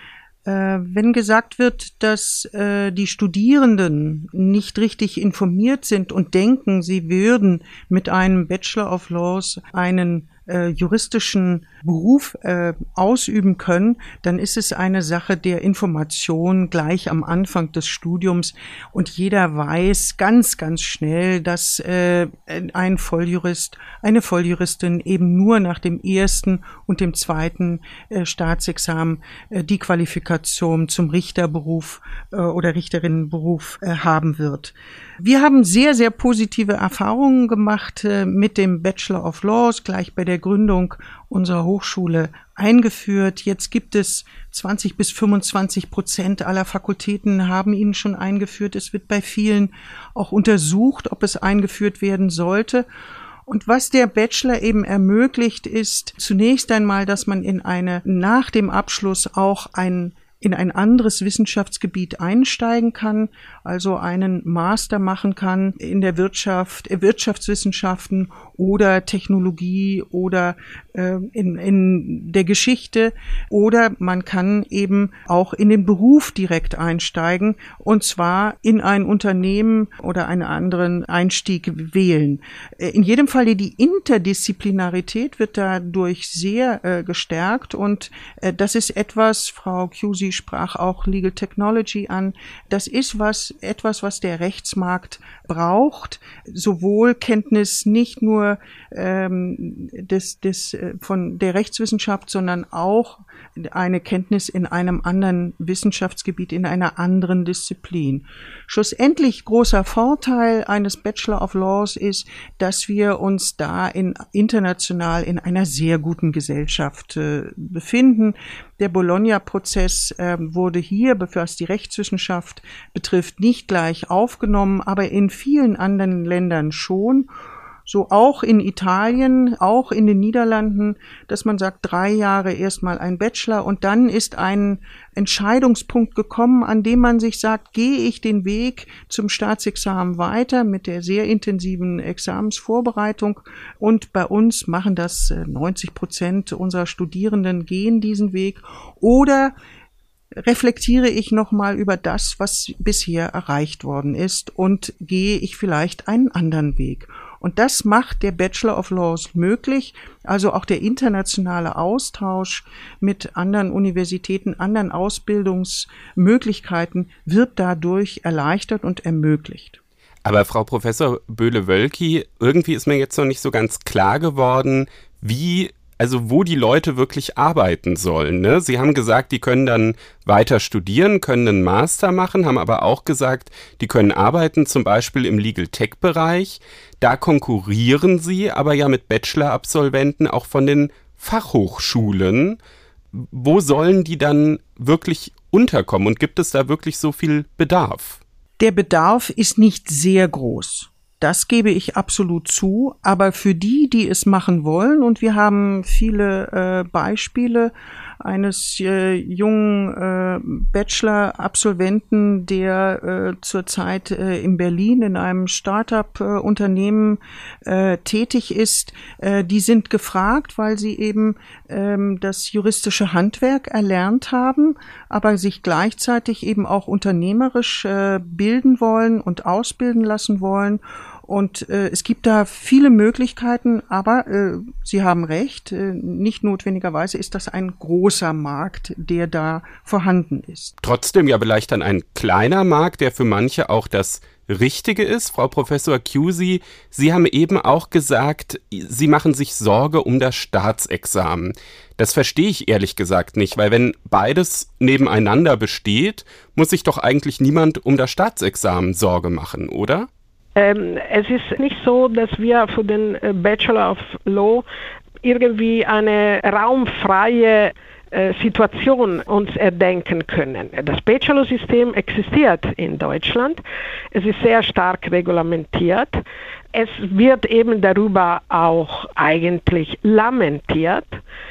Äh, wenn gesagt wird, dass äh, die Studierenden nicht richtig informiert sind und denken, sie würden mit einem Bachelor of Laws einen äh, juristischen Beruf äh, ausüben können, dann ist es eine Sache der Information gleich am Anfang des Studiums und jeder weiß ganz, ganz schnell, dass äh, ein Volljurist, eine Volljuristin eben nur nach dem ersten und dem zweiten äh, Staatsexamen äh, die Qualifikation zum Richterberuf äh, oder Richterinnenberuf äh, haben wird. Wir haben sehr, sehr positive Erfahrungen gemacht äh, mit dem Bachelor of Laws, gleich bei der Gründung unserer Hochschule eingeführt. Jetzt gibt es zwanzig bis fünfundzwanzig Prozent aller Fakultäten haben ihn schon eingeführt. Es wird bei vielen auch untersucht, ob es eingeführt werden sollte. Und was der Bachelor eben ermöglicht, ist zunächst einmal, dass man in eine, nach dem Abschluss auch ein in ein anderes Wissenschaftsgebiet einsteigen kann, also einen Master machen kann in der Wirtschaft, Wirtschaftswissenschaften oder Technologie oder äh, in, in der Geschichte, oder man kann eben auch in den Beruf direkt einsteigen und zwar in ein Unternehmen oder einen anderen Einstieg wählen. In jedem Fall die Interdisziplinarität wird dadurch sehr äh, gestärkt und äh, das ist etwas, Frau Chiusi sprach auch Legal Technology an. Das ist was, etwas, was der Rechtsmarkt braucht. Sowohl Kenntnis nicht nur ähm, des, des, von der Rechtswissenschaft, sondern auch eine Kenntnis in einem anderen Wissenschaftsgebiet, in einer anderen Disziplin. Schlussendlich großer Vorteil eines Bachelor of Laws ist, dass wir uns da in, international in einer sehr guten Gesellschaft äh, befinden. Der Bologna-Prozess äh, wurde hier, was die Rechtswissenschaft betrifft, nicht gleich aufgenommen, aber in vielen anderen Ländern schon. So auch in Italien, auch in den Niederlanden, dass man sagt, drei Jahre erstmal ein Bachelor und dann ist ein Entscheidungspunkt gekommen, an dem man sich sagt, gehe ich den Weg zum Staatsexamen weiter mit der sehr intensiven Examensvorbereitung, und bei uns machen das neunzig Prozent unserer Studierenden gehen diesen Weg, oder reflektiere ich nochmal über das, was bisher erreicht worden ist, und gehe ich vielleicht einen anderen Weg. Und das macht der Bachelor of Laws möglich, also auch der internationale Austausch mit anderen Universitäten, anderen Ausbildungsmöglichkeiten wird dadurch erleichtert und ermöglicht. Aber Frau Professor Böhle-Wölki, irgendwie ist mir jetzt noch nicht so ganz klar geworden, wie Also wo die Leute wirklich arbeiten sollen, ne? Sie haben gesagt, die können dann weiter studieren, können einen Master machen, haben aber auch gesagt, die können arbeiten, zum Beispiel im Legal-Tech-Bereich. Da konkurrieren sie aber ja mit Bachelor-Absolventen auch von den Fachhochschulen. Wo sollen die dann wirklich unterkommen und gibt es da wirklich so viel Bedarf? Der Bedarf ist nicht sehr groß. Das gebe ich absolut zu. Aber für die, die es machen wollen, und wir haben viele äh, Beispiele eines äh, jungen äh, Bachelor-Absolventen, der äh, zurzeit äh, in Berlin in einem Start-up-Unternehmen äh, tätig ist, äh, die sind gefragt, weil sie eben ähm, das juristische Handwerk erlernt haben, aber sich gleichzeitig eben auch unternehmerisch äh, bilden wollen und ausbilden lassen wollen. Und äh, es gibt da viele Möglichkeiten, aber äh, Sie haben recht, äh, nicht notwendigerweise ist das ein großer Markt, der da vorhanden ist. Trotzdem ja vielleicht dann ein kleiner Markt, der für manche auch das Richtige ist. Frau Professor Chiusi, Sie haben eben auch gesagt, Sie machen sich Sorge um das Staatsexamen. Das verstehe ich ehrlich gesagt nicht, weil wenn beides nebeneinander besteht, muss sich doch eigentlich niemand um das Staatsexamen Sorge machen, oder? Ähm, es ist nicht so, dass wir für den Bachelor of Law irgendwie eine raumfreie äh, Situation uns erdenken können. Das Bachelor-System existiert in Deutschland. Es ist sehr stark reglementiert. Es wird eben darüber auch eigentlich lamentiert,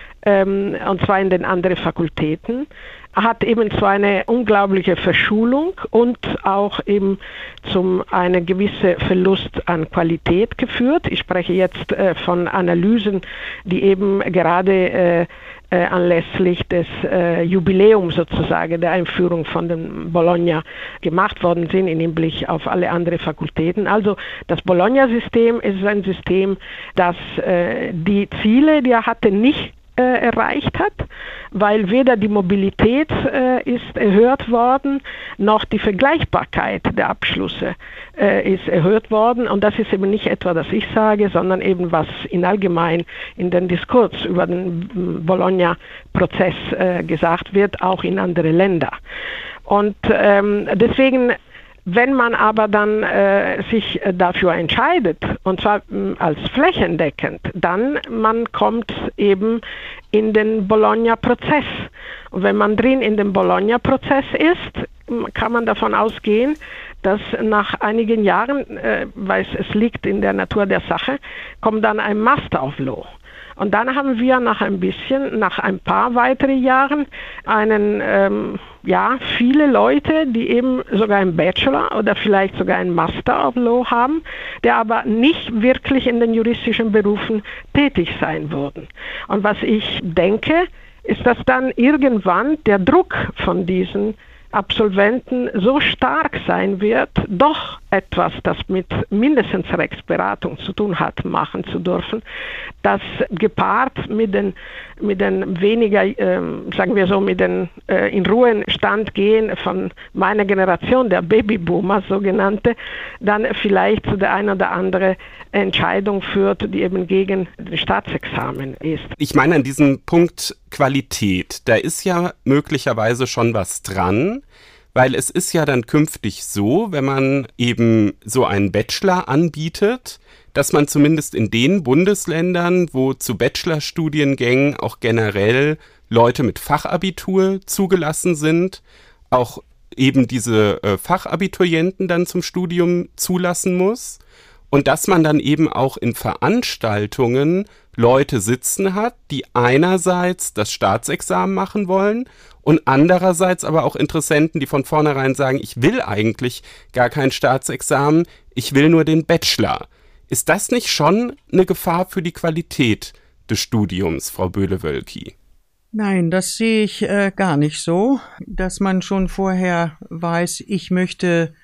ähm, und zwar in den anderen Fakultäten. Hat eben zu einer unglaublichen Verschulung und auch eben zum einen gewissen Verlust an Qualität geführt. Ich spreche jetzt äh, von Analysen, die eben gerade äh, äh, anlässlich des äh, Jubiläums sozusagen der Einführung von dem Bologna gemacht worden sind im Hinblick auf alle anderen Fakultäten. Also das Bologna-System ist ein System, das äh, die Ziele, die er hatte, nicht Äh, erreicht hat, weil weder die Mobilität äh, ist erhöht worden, noch die Vergleichbarkeit der Abschlüsse äh, ist erhöht worden. Und das ist eben nicht etwa, das ich sage, sondern eben was in allgemein in den Diskurs über den Bologna-Prozess äh, gesagt wird, auch in andere Länder. Und ähm, deswegen, wenn man aber dann äh, sich dafür entscheidet, und zwar mh, als flächendeckend, dann man kommt eben in den Bologna-Prozess. Und wenn man drin in dem Bologna-Prozess ist, kann man davon ausgehen, dass nach einigen Jahren, äh, weil es, es liegt in der Natur der Sache, kommt dann ein Master of Law. Und dann haben wir nach ein bisschen, nach ein paar weiteren Jahren einen, ähm, ja, viele Leute, die eben sogar einen Bachelor oder vielleicht sogar einen Master of Law haben, der aber nicht wirklich in den juristischen Berufen tätig sein würden. Und was ich denke, ist, dass dann irgendwann der Druck von diesen Absolventen so stark sein wird, doch etwas, das mit mindestens Rechtsberatung zu tun hat, machen zu dürfen, das gepaart mit den, mit den weniger, ähm, sagen wir so, mit den äh, in Ruhestand gehen von meiner Generation, der Babyboomer sogenannte, dann vielleicht zu der einen oder anderen Entscheidung führt, die eben gegen das Staatsexamen ist. Ich meine an diesem Punkt Qualität, da ist ja möglicherweise schon was dran, weil es ist ja dann künftig so, wenn man eben so einen Bachelor anbietet, dass man zumindest in den Bundesländern, wo zu Bachelorstudiengängen auch generell Leute mit Fachabitur zugelassen sind, auch eben diese äh, Fachabiturienten dann zum Studium zulassen muss. Und dass man dann eben auch in Veranstaltungen Leute sitzen hat, die einerseits das Staatsexamen machen wollen und andererseits aber auch Interessenten, die von vornherein sagen, ich will eigentlich gar kein Staatsexamen, ich will nur den Bachelor. Ist das nicht schon eine Gefahr für die Qualität des Studiums, Frau Böhle-Wölki? Nein, das sehe ich äh, gar nicht so, dass man schon vorher weiß, ich möchte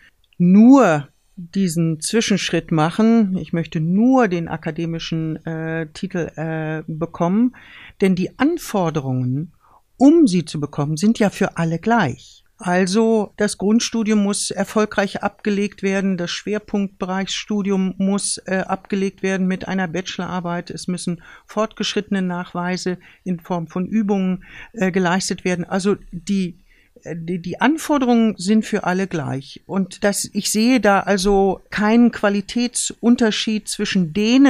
nur diesen Zwischenschritt machen. Ich möchte nur den akademischen äh, Titel äh, bekommen, denn die Anforderungen, um sie zu bekommen, sind ja für alle gleich. Also das Grundstudium muss erfolgreich abgelegt werden, das Schwerpunktbereichsstudium muss äh, abgelegt werden mit einer Bachelorarbeit. Es müssen fortgeschrittene Nachweise in Form von Übungen äh, geleistet werden. Also die Die, die Anforderungen sind für alle gleich. Und das, ich sehe da also keinen Qualitätsunterschied zwischen denen,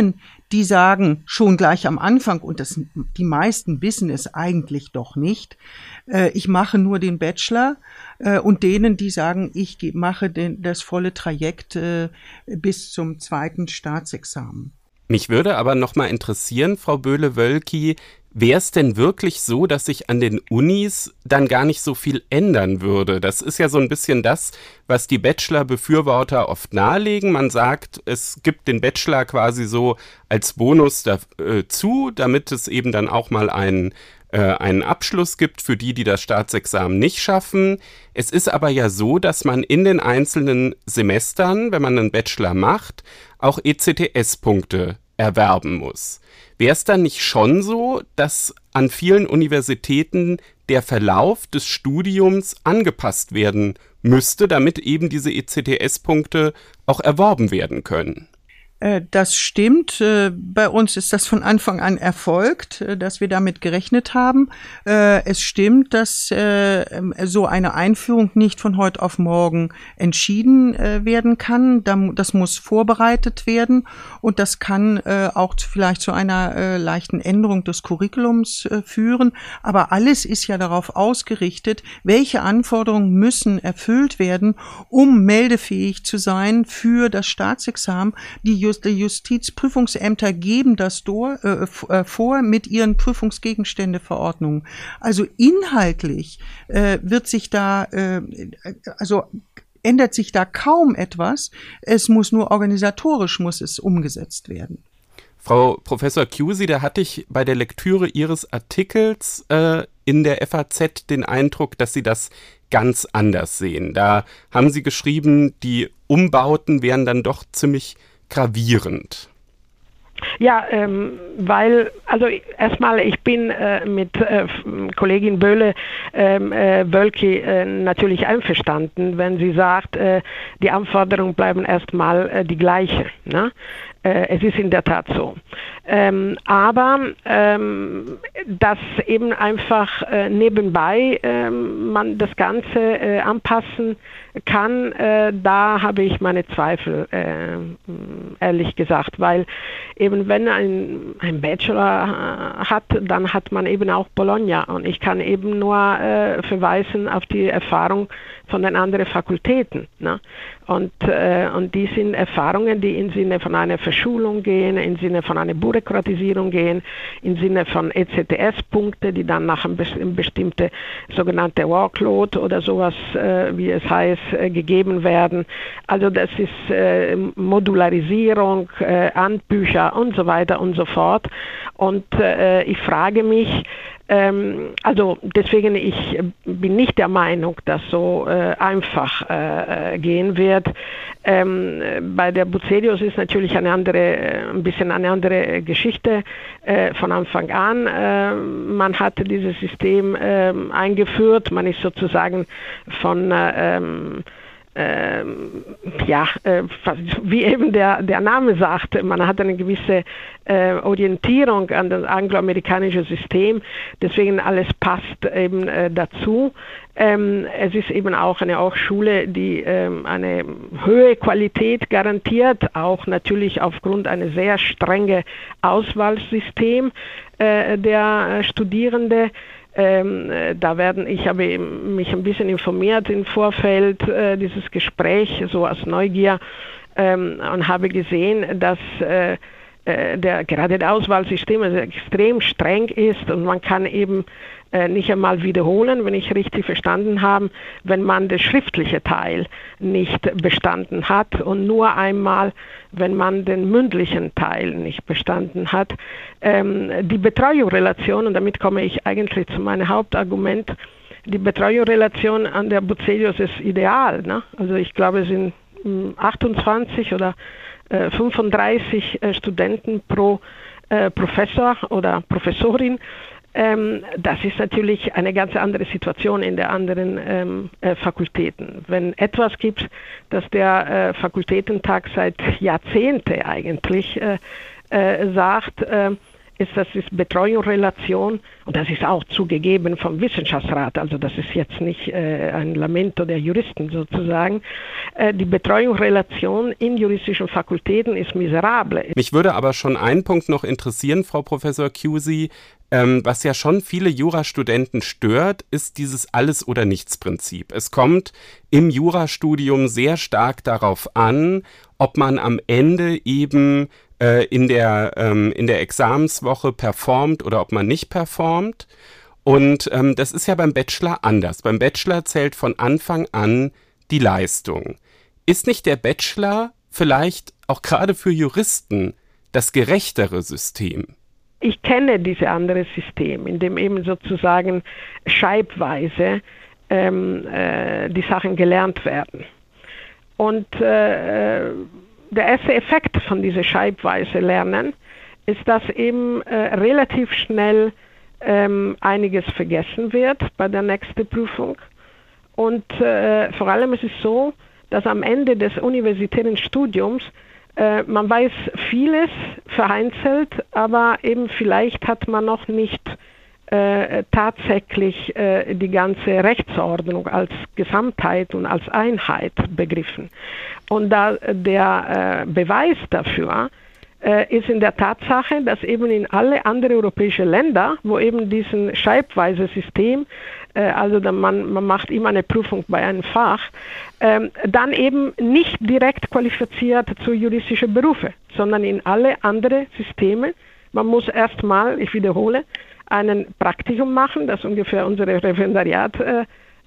die sagen schon gleich am Anfang, und das, die meisten wissen es eigentlich doch nicht, äh, ich mache nur den Bachelor, äh, und denen, die sagen, ich mache den, das volle Trajekt äh, bis zum zweiten Staatsexamen. Mich würde aber noch mal interessieren, Frau Böhle-Wölki, wäre es denn wirklich so, dass sich an den Unis dann gar nicht so viel ändern würde? Das ist ja so ein bisschen das, was die Bachelor-Befürworter oft nahelegen. Man sagt, es gibt den Bachelor quasi so als Bonus dazu, damit es eben dann auch mal einen, äh, einen Abschluss gibt für die, die das Staatsexamen nicht schaffen. Es ist aber ja so, dass man in den einzelnen Semestern, wenn man einen Bachelor macht, auch E C T S-Punkte erwerben muss. Wäre es dann nicht schon so, dass an vielen Universitäten der Verlauf des Studiums angepasst werden müsste, damit eben diese E C T S-Punkte auch erworben werden können? Das stimmt. Bei uns ist das von Anfang an erfolgt, dass wir damit gerechnet haben. Es stimmt, dass so eine Einführung nicht von heute auf morgen entschieden werden kann. Das muss vorbereitet werden und das kann auch vielleicht zu einer leichten Änderung des Curriculums führen. Aber alles ist ja darauf ausgerichtet, welche Anforderungen müssen erfüllt werden, um meldefähig zu sein für das Staatsexamen. Die Die Justizprüfungsämter geben das do, äh, vor mit ihren Prüfungsgegenständeverordnungen. Also inhaltlich äh, wird sich da, äh, also ändert sich da kaum etwas. Es muss nur organisatorisch muss es umgesetzt werden. Frau Professor Chiusi, da hatte ich bei der Lektüre Ihres Artikels äh, in der F A Z den Eindruck, dass Sie das ganz anders sehen. Da haben Sie geschrieben, die Umbauten wären dann doch ziemlich gravierend. Ja, ähm, weil, also erstmal, ich bin äh, mit äh, Kollegin Böhle ähm, äh, Wölki äh, natürlich einverstanden, wenn sie sagt, äh, die Anforderungen bleiben erstmal äh, die gleiche. Ne? Äh, es ist in der Tat so. Ähm, aber ähm, dass eben einfach äh, nebenbei äh, man das Ganze äh, anpassen kann, äh, da habe ich meine Zweifel, äh, ehrlich gesagt, weil eben wenn ein, ein Bachelor äh, hat, dann hat man eben auch Bologna und ich kann eben nur äh, verweisen auf die Erfahrung von den anderen Fakultäten. Ne? Und, äh, und die sind Erfahrungen, die im Sinne von einer Verschulung gehen, im Sinne von einer Bürokratisierung gehen, im Sinne von E C T S-Punkte, die dann nach einem bestimmten sogenannte Workload oder sowas, äh, wie es heißt, äh, gegeben werden. Also das ist äh, Modularisierung, äh, Handbücher und so weiter und so fort. Und äh, ich frage mich, Ähm, also deswegen, ich bin nicht der Meinung, dass so äh, einfach äh, gehen wird. Ähm, bei der Bucerius ist natürlich eine andere, ein bisschen eine andere Geschichte äh, von Anfang an. Äh, man hatte dieses System äh, eingeführt, man ist sozusagen von äh, ähm, Ähm, ja, äh, wie eben der, der Name sagt, man hat eine gewisse äh, Orientierung an das angloamerikanische System, deswegen alles passt eben äh, dazu. Ähm, es ist eben auch eine Hochschule, die ähm, eine hohe Qualität garantiert, auch natürlich aufgrund eines sehr strengen Auswahlsystems äh, der Studierenden. Ähm, da werden, ich habe mich ein bisschen informiert im Vorfeld äh, dieses Gespräch, so aus Neugier, ähm, und habe gesehen, dass äh, äh, der, gerade das Auswahlsystem also extrem streng ist und man kann eben äh, nicht einmal wiederholen, wenn ich richtig verstanden habe, wenn man den schriftlichen Teil nicht bestanden hat und nur einmal, wenn man den mündlichen Teil nicht bestanden hat. Ähm, die Betreuungsrelation, und damit komme ich eigentlich zu meinem Hauptargument, die Betreuungsrelation an der Bucerius ist ideal. Ne? Also ich glaube, es sind achtundzwanzig oder äh, fünfunddreißig äh, Studenten pro äh, Professor oder Professorin. Ähm, das ist natürlich eine ganz andere Situation in den anderen ähm, äh, Fakultäten. Wenn etwas gibt, das der äh, Fakultätentag seit Jahrzehnten eigentlich äh, äh, sagt, äh, ist, das ist Betreuungsrelation, und das ist auch zugegeben vom Wissenschaftsrat, also das ist jetzt nicht äh, ein Lamento der Juristen sozusagen, äh, die Betreuungsrelation in juristischen Fakultäten ist miserabel. Mich würde aber schon ein Punkt noch interessieren, Frau Professor Chiusi, ähm, was ja schon viele Jurastudenten stört, ist dieses Alles-oder-Nichts-Prinzip. Es kommt im Jurastudium sehr stark darauf an, ob man am Ende eben in der, ähm, in der Examenswoche performt oder ob man nicht performt. Und ähm, das ist ja beim Bachelor anders. Beim Bachelor zählt von Anfang an die Leistung. Ist nicht der Bachelor vielleicht auch gerade für Juristen das gerechtere System? Ich kenne dieses andere System, in dem eben sozusagen scheibweise ähm, äh, die Sachen gelernt werden. Und äh, der erste Effekt von diesem scheibweise Lernen ist, dass eben äh, relativ schnell ähm, einiges vergessen wird bei der nächsten Prüfung. Und äh, vor allem ist es so, dass am Ende des universitären Studiums äh, man weiß vieles vereinzelt, aber eben vielleicht hat man noch nicht äh, tatsächlich äh, die ganze Rechtsordnung als Gesamtheit und als Einheit begriffen. Und da der äh, Beweis dafür äh, ist in der Tatsache, dass eben in alle anderen europäischen Länder, wo eben diesen scheibweise System, äh, also man, man macht immer eine Prüfung bei einem Fach, äh, dann eben nicht direkt qualifiziert zu juristischen Berufen, sondern in alle anderen Systeme. Man muss erstmal, ich wiederhole, ein Praktikum machen, das ungefähr unserem Referendariat äh,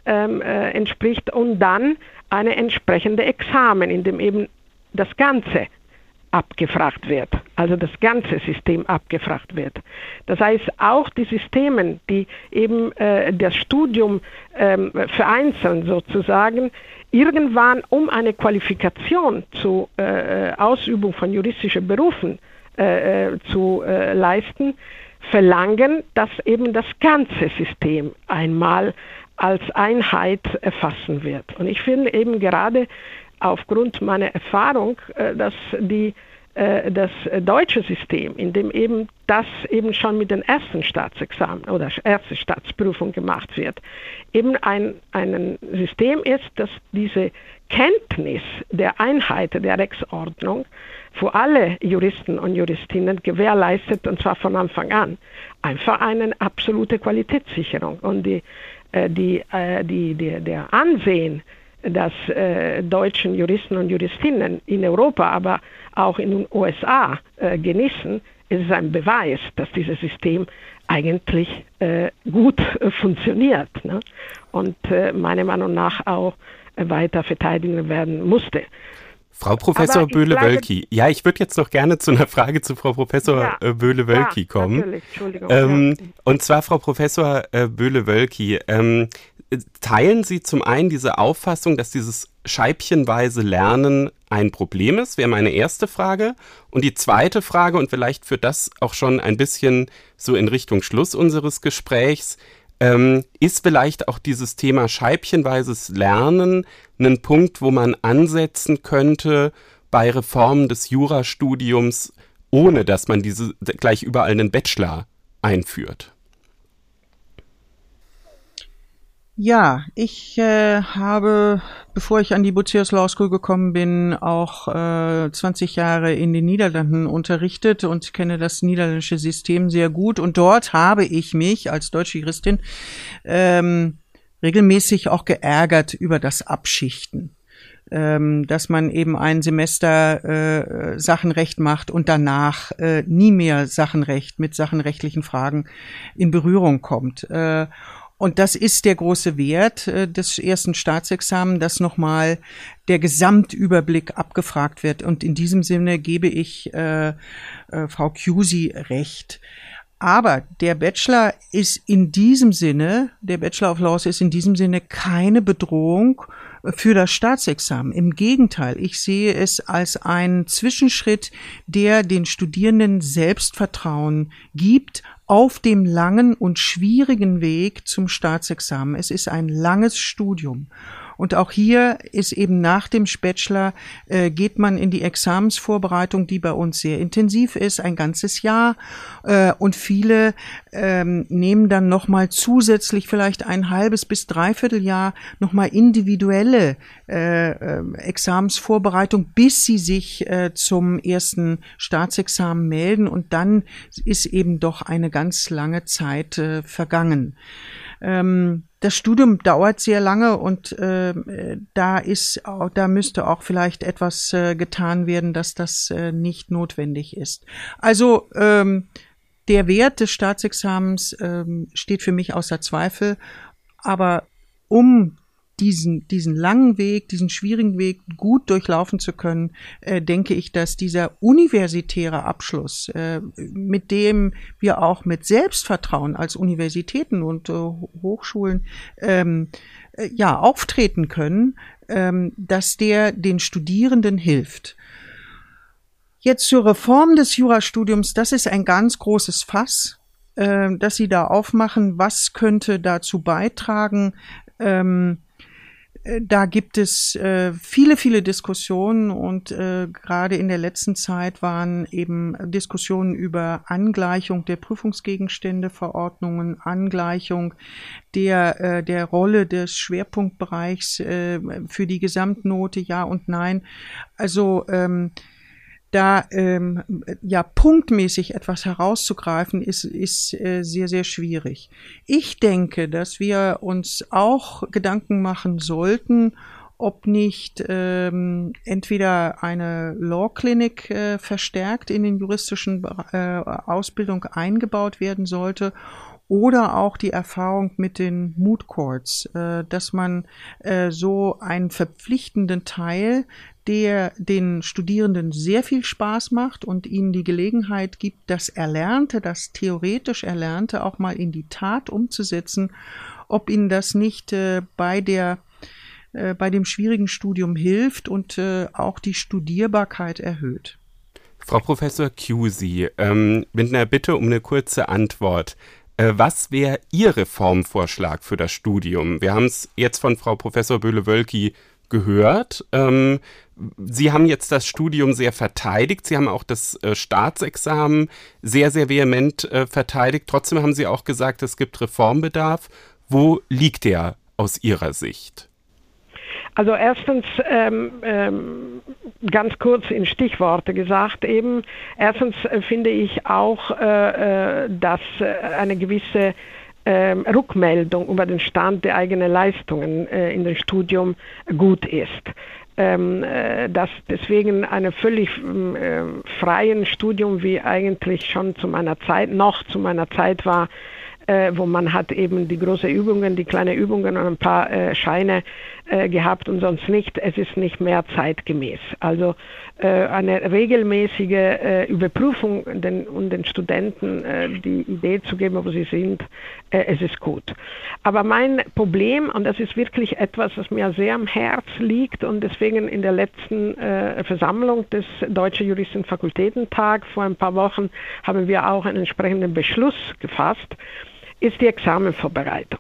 äh, entspricht, und dann eine entsprechende Examen, in dem eben das Ganze abgefragt wird, also das ganze System abgefragt wird. Das heißt, auch die Systeme, die eben äh, das Studium äh, vereinzeln sozusagen, irgendwann um eine Qualifikation zur äh, Ausübung von juristischen Berufen äh, zu äh, leisten, verlangen, dass eben das ganze System einmal als Einheit erfassen wird. Und ich finde eben gerade aufgrund meiner Erfahrung, dass die, das deutsche System, in dem eben das eben schon mit den ersten Staatsexamen oder erste Staatsprüfung gemacht wird, eben ein, ein System ist, das diese Kenntnis der Einheit der Rechtsordnung für alle Juristen und Juristinnen gewährleistet, und zwar von Anfang an. Einfach eine absolute Qualitätssicherung. Und die, äh, die, äh, die, die, der Ansehen, das äh, deutschen Juristen und Juristinnen in Europa, aber auch in den U S A äh, genießen, ist ein Beweis, dass dieses System eigentlich äh, gut äh, funktioniert, ne? Und äh, meiner Meinung nach auch äh, weiter verteidigen werden musste. Frau Professor Böhle-Wölki, ja, ich würde jetzt noch gerne zu einer Frage zu Frau Professor ja, Böhle-Wölki ja, kommen. Natürlich, Entschuldigung. Ähm, ja. Und zwar, Frau Professor äh, Böhle-Wölki, ähm, teilen Sie zum einen diese Auffassung, dass dieses scheibchenweise Lernen ein Problem ist? Wäre meine erste Frage. Und die zweite Frage, und vielleicht führt das auch schon ein bisschen so in Richtung Schluss unseres Gesprächs, Ähm, ist vielleicht auch dieses Thema scheibchenweises Lernen ein Punkt, wo man ansetzen könnte bei Reformen des Jurastudiums, ohne dass man diese gleich überall einen Bachelor einführt? Ja, ich äh, habe, bevor ich an die Boethius Law School gekommen bin, auch äh, zwanzig Jahre in den Niederlanden unterrichtet und kenne das niederländische System sehr gut. Und dort habe ich mich als deutsche Juristin ähm, regelmäßig auch geärgert über das Abschichten. Ähm, dass man eben ein Semester äh, Sachenrecht macht und danach äh, nie mehr Sachenrecht mit sachenrechtlichen Fragen in Berührung kommt. Äh, Und das ist der große Wert äh, des ersten Staatsexamens, dass nochmal der Gesamtüberblick abgefragt wird. Und in diesem Sinne gebe ich äh, äh, Frau Chiusi recht. Aber der Bachelor ist in diesem Sinne, der Bachelor of Laws ist in diesem Sinne keine Bedrohung für das Staatsexamen. Im Gegenteil, ich sehe es als einen Zwischenschritt, der den Studierenden Selbstvertrauen gibt auf dem langen und schwierigen Weg zum Staatsexamen. Es ist ein langes Studium. Und auch hier ist eben nach dem Bachelor, äh, geht man in die Examensvorbereitung, die bei uns sehr intensiv ist, ein ganzes Jahr. Äh, und viele ähm, nehmen dann nochmal zusätzlich vielleicht ein halbes bis dreiviertel Jahr nochmal individuelle äh, äh, Examensvorbereitung, bis sie sich äh, zum ersten Staatsexamen melden. Und dann ist eben doch eine ganz lange Zeit äh, vergangen. Ähm, das Studium dauert sehr lange und äh, da ist, auch, da müsste auch vielleicht etwas äh, getan werden, dass das äh, nicht notwendig ist. Also ähm, der Wert des Staatsexamens ähm, steht für mich außer Zweifel, aber um diesen diesen langen Weg, diesen schwierigen Weg gut durchlaufen zu können, äh, denke ich, dass dieser universitäre Abschluss, äh, mit dem wir auch mit Selbstvertrauen als Universitäten und äh, Hochschulen ähm, äh, ja auftreten können, ähm, dass der den Studierenden hilft. Jetzt zur Reform des Jurastudiums, das ist ein ganz großes Fass, äh, dass Sie da aufmachen. Was könnte dazu beitragen? Ähm, Da gibt es äh, viele, viele Diskussionen und äh, gerade in der letzten Zeit waren eben Diskussionen über Angleichung der Prüfungsgegenstände, Verordnungen, Angleichung der, äh, der Rolle des Schwerpunktbereichs äh, für die Gesamtnote, ja und nein. Also ähm, da ähm, ja punktmäßig etwas herauszugreifen, ist, ist äh, sehr, sehr schwierig. Ich denke, dass wir uns auch Gedanken machen sollten, ob nicht ähm, entweder eine Law Clinic äh, verstärkt in den juristischen äh, Ausbildung eingebaut werden sollte, oder auch die Erfahrung mit den Moot Courts, äh, dass man äh, so einen verpflichtenden Teil, der den Studierenden sehr viel Spaß macht und ihnen die Gelegenheit gibt, das Erlernte, das theoretisch Erlernte auch mal in die Tat umzusetzen, ob ihnen das nicht äh, bei der äh, bei dem schwierigen Studium hilft und äh, auch die Studierbarkeit erhöht. Frau Professor Chiusi, ähm, mit einer Bitte um eine kurze Antwort. Was wäre Ihr Reformvorschlag für das Studium? Wir haben es jetzt von Frau Professor Böhle-Wölki gehört. Ähm, Sie haben jetzt das Studium sehr verteidigt. Sie haben auch das äh, Staatsexamen sehr, sehr vehement äh, verteidigt. Trotzdem haben Sie auch gesagt, es gibt Reformbedarf. Wo liegt der aus Ihrer Sicht? Also erstens, ähm, ähm, ganz kurz in Stichworte gesagt eben, erstens äh, finde ich auch, äh, dass äh, eine gewisse äh, Rückmeldung über den Stand der eigenen Leistungen äh, in dem Studium gut ist. Ähm, äh, dass deswegen einem völlig äh, freien Studium, wie eigentlich schon zu meiner Zeit, noch zu meiner Zeit war, Äh, wo man hat eben die großen Übungen, die kleinen Übungen und ein paar äh, Scheine äh, gehabt und sonst nicht. Es ist nicht mehr zeitgemäß. Also äh, eine regelmäßige äh, Überprüfung den, und den Studenten äh, die Idee zu geben, wo sie sind, äh, es ist gut. Aber mein Problem, und das ist wirklich etwas, was mir sehr am Herz liegt und deswegen in der letzten äh, Versammlung des Deutschen Juristenfakultätentag vor ein paar Wochen haben wir auch einen entsprechenden Beschluss gefasst, ist die Examenvorbereitung.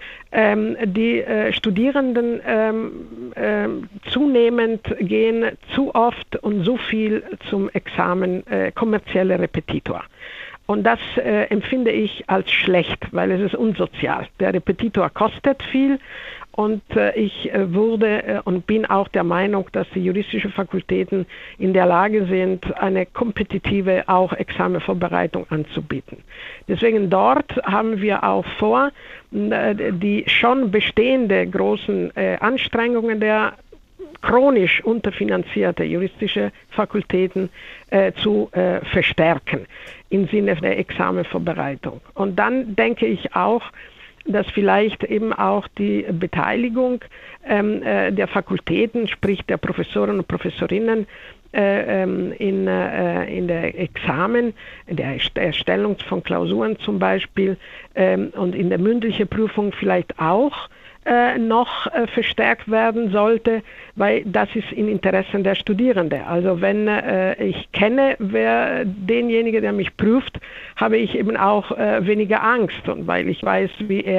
Ähm, die äh, Studierenden ähm, äh, zunehmend gehen zu oft und so viel zum Examen äh, kommerzielle Repetitor. Und das äh, empfinde ich als schlecht, weil es ist unsozial. Der Repetitor kostet viel und äh, ich äh, wurde äh, und bin auch der Meinung, dass die juristischen Fakultäten in der Lage sind, eine kompetitive auch Examenvorbereitung anzubieten. Deswegen dort haben wir auch vor, äh, die schon bestehende großen äh, Anstrengungen der chronisch unterfinanzierte juristische Fakultäten äh, zu äh, verstärken im Sinne der Examenvorbereitung. Und dann denke ich auch, dass vielleicht eben auch die Beteiligung ähm, äh, der Fakultäten, sprich der Professoren und Professorinnen äh, ähm, in, äh, in der Examen, in der Erstellung von Klausuren zum Beispiel ähm, und in der mündlichen Prüfung vielleicht auch Äh, noch äh, verstärkt werden sollte, weil das ist im Interesse der Studierenden. Also wenn äh, ich kenne, wer denjenige, der mich prüft, habe ich eben auch äh, weniger Angst und weil ich weiß, wie er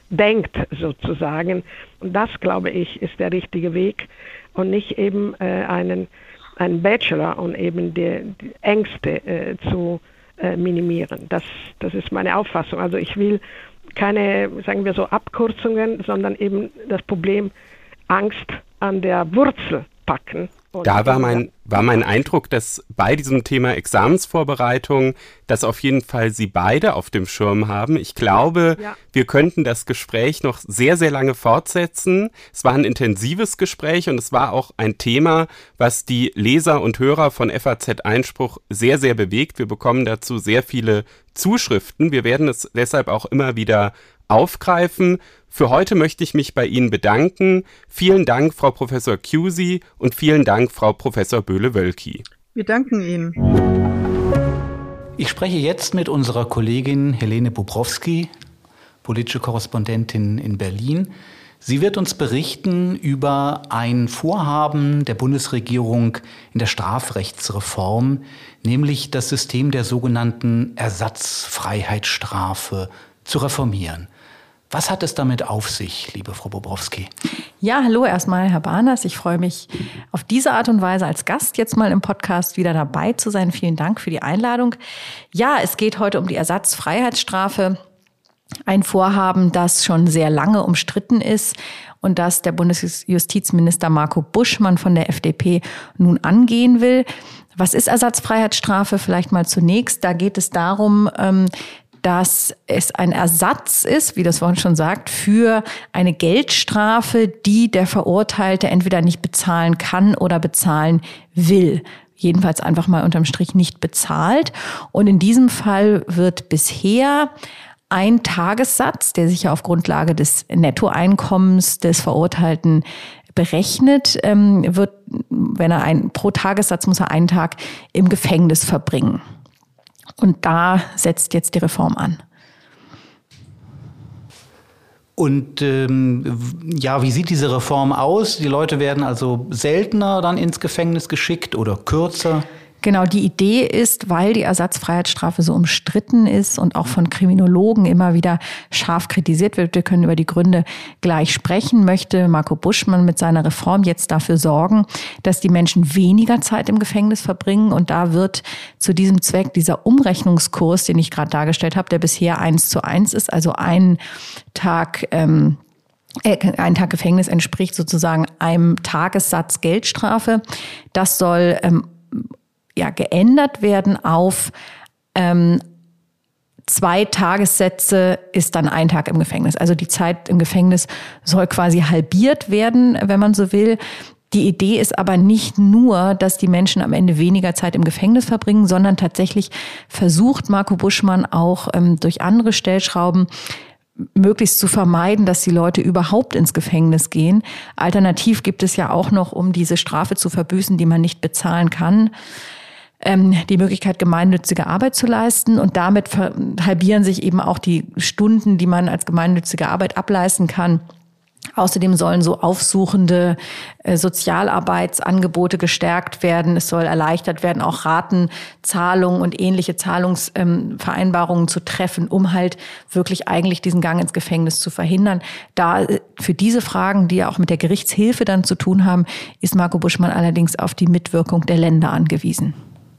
denkt sozusagen. Und das, glaube ich, ist der richtige Weg und nicht eben äh, einen, einen Bachelor und eben die, die Ängste äh, zu äh, minimieren. Das, das ist meine Auffassung. Also ich will keine, sagen wir so, Abkürzungen, sondern eben das Problem Angst an der Wurzel packen. Da war mein, war mein Eindruck, dass bei diesem Thema Examensvorbereitung, dass auf jeden Fall Sie beide auf dem Schirm haben. Ich glaube, ja. wir könnten das Gespräch noch sehr, sehr lange fortsetzen. Es war ein intensives Gespräch und es war auch ein Thema, was die Leser und Hörer von F A Z Einspruch sehr, sehr bewegt. Wir bekommen dazu sehr viele Zuschriften. Wir werden es deshalb auch immer wieder aufgreifen. Für heute möchte ich mich bei Ihnen bedanken. Vielen Dank, Frau Professor Kjusi, und vielen Dank, Frau Professor Böhle-Wölki. Wir danken Ihnen. Ich spreche jetzt mit unserer Kollegin Helene Bubrowski, politische Korrespondentin in Berlin. Sie wird uns berichten über ein Vorhaben der Bundesregierung in der Strafrechtsreform, nämlich das System der sogenannten Ersatzfreiheitsstrafe zu reformieren. Was hat es damit auf sich, liebe Frau Bubrowski? Ja, hallo erstmal, Herr Barners. Ich freue mich auf diese Art und Weise als Gast jetzt mal im Podcast wieder dabei zu sein. Vielen Dank für die Einladung. Ja, es geht heute um die Ersatzfreiheitsstrafe. Ein Vorhaben, das schon sehr lange umstritten ist und das der Bundesjustizminister Marco Buschmann von der F D P nun angehen will. Was ist Ersatzfreiheitsstrafe? Vielleicht mal zunächst. Da geht es darum, dass es ein Ersatz ist, wie das Wort schon sagt, für eine Geldstrafe, die der Verurteilte entweder nicht bezahlen kann oder bezahlen will. Jedenfalls einfach mal unterm Strich nicht bezahlt. Und in diesem Fall wird bisher ein Tagessatz, der sich ja auf Grundlage des Nettoeinkommens des Verurteilten berechnet, wird, wenn er ein, pro Tagessatz muss er einen Tag im Gefängnis verbringen. Und da setzt jetzt die Reform an. Und ähm, ja, wie sieht diese Reform aus? Die Leute werden also seltener dann ins Gefängnis geschickt oder kürzer? Genau, die Idee ist, weil die Ersatzfreiheitsstrafe so umstritten ist und auch von Kriminologen immer wieder scharf kritisiert wird, wir können über die Gründe gleich sprechen, möchte Marco Buschmann mit seiner Reform jetzt dafür sorgen, dass die Menschen weniger Zeit im Gefängnis verbringen. Und da wird zu diesem Zweck dieser Umrechnungskurs, den ich gerade dargestellt habe, der bisher eins zu eins ist, also ein Tag ähm, Ein Tag Gefängnis entspricht sozusagen einem Tagessatz Geldstrafe. Das soll ähm, ja geändert werden auf ähm, zwei Tagessätze ist dann ein Tag im Gefängnis. Also die Zeit im Gefängnis soll quasi halbiert werden, wenn man so will. Die Idee ist aber nicht nur, dass die Menschen am Ende weniger Zeit im Gefängnis verbringen, sondern tatsächlich versucht Marco Buschmann auch ähm, durch andere Stellschrauben möglichst zu vermeiden, dass die Leute überhaupt ins Gefängnis gehen. Alternativ gibt es ja auch noch, um diese Strafe zu verbüßen, die man nicht bezahlen kann, die Möglichkeit, gemeinnützige Arbeit zu leisten. Und damit halbieren sich eben auch die Stunden, die man als gemeinnützige Arbeit ableisten kann. Außerdem sollen so aufsuchende Sozialarbeitsangebote gestärkt werden. Es soll erleichtert werden, auch Ratenzahlungen und ähnliche Zahlungsvereinbarungen zu treffen, um halt wirklich eigentlich diesen Gang ins Gefängnis zu verhindern. Da für diese Fragen, die ja auch mit der Gerichtshilfe dann zu tun haben, ist Marco Buschmann allerdings auf die Mitwirkung der Länder angewiesen.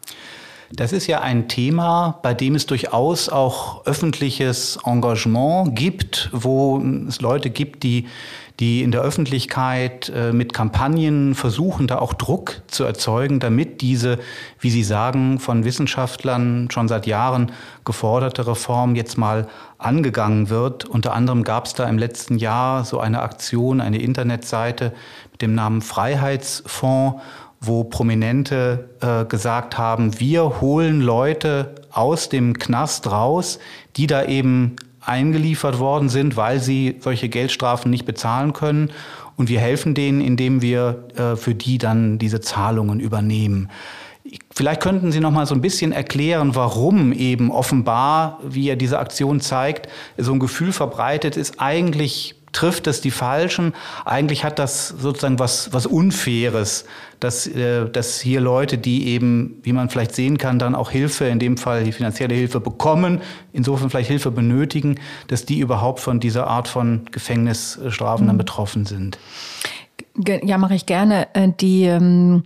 Das ist ja ein Thema, bei dem es durchaus auch öffentliches Engagement gibt, wo es Leute gibt, die, die in der Öffentlichkeit äh, mit Kampagnen versuchen, da auch Druck zu erzeugen, damit diese, wie Sie sagen, von Wissenschaftlern schon seit Jahren geforderte Reform jetzt mal angegangen wird. Unter anderem gab es da im letzten Jahr so eine Aktion, eine Internetseite mit dem Namen Freiheitsfonds, wo Prominente äh, gesagt haben, wir holen Leute aus dem Knast raus, die da eben eingeliefert worden sind, weil sie solche Geldstrafen nicht bezahlen können. Und wir helfen denen, indem wir äh, für die dann diese Zahlungen übernehmen. Vielleicht könnten Sie noch mal so ein bisschen erklären, warum eben offenbar, wie ja diese Aktion zeigt, so ein Gefühl verbreitet ist, eigentlich trifft es die Falschen. Eigentlich hat das sozusagen was, was Unfaires, dass, äh, dass hier Leute, die eben, wie man vielleicht sehen kann, dann auch Hilfe, in dem Fall die finanzielle Hilfe bekommen, insofern vielleicht Hilfe benötigen, dass die überhaupt von dieser Art von Gefängnisstrafen dann betroffen sind. Ja, mache ich gerne. Die ähm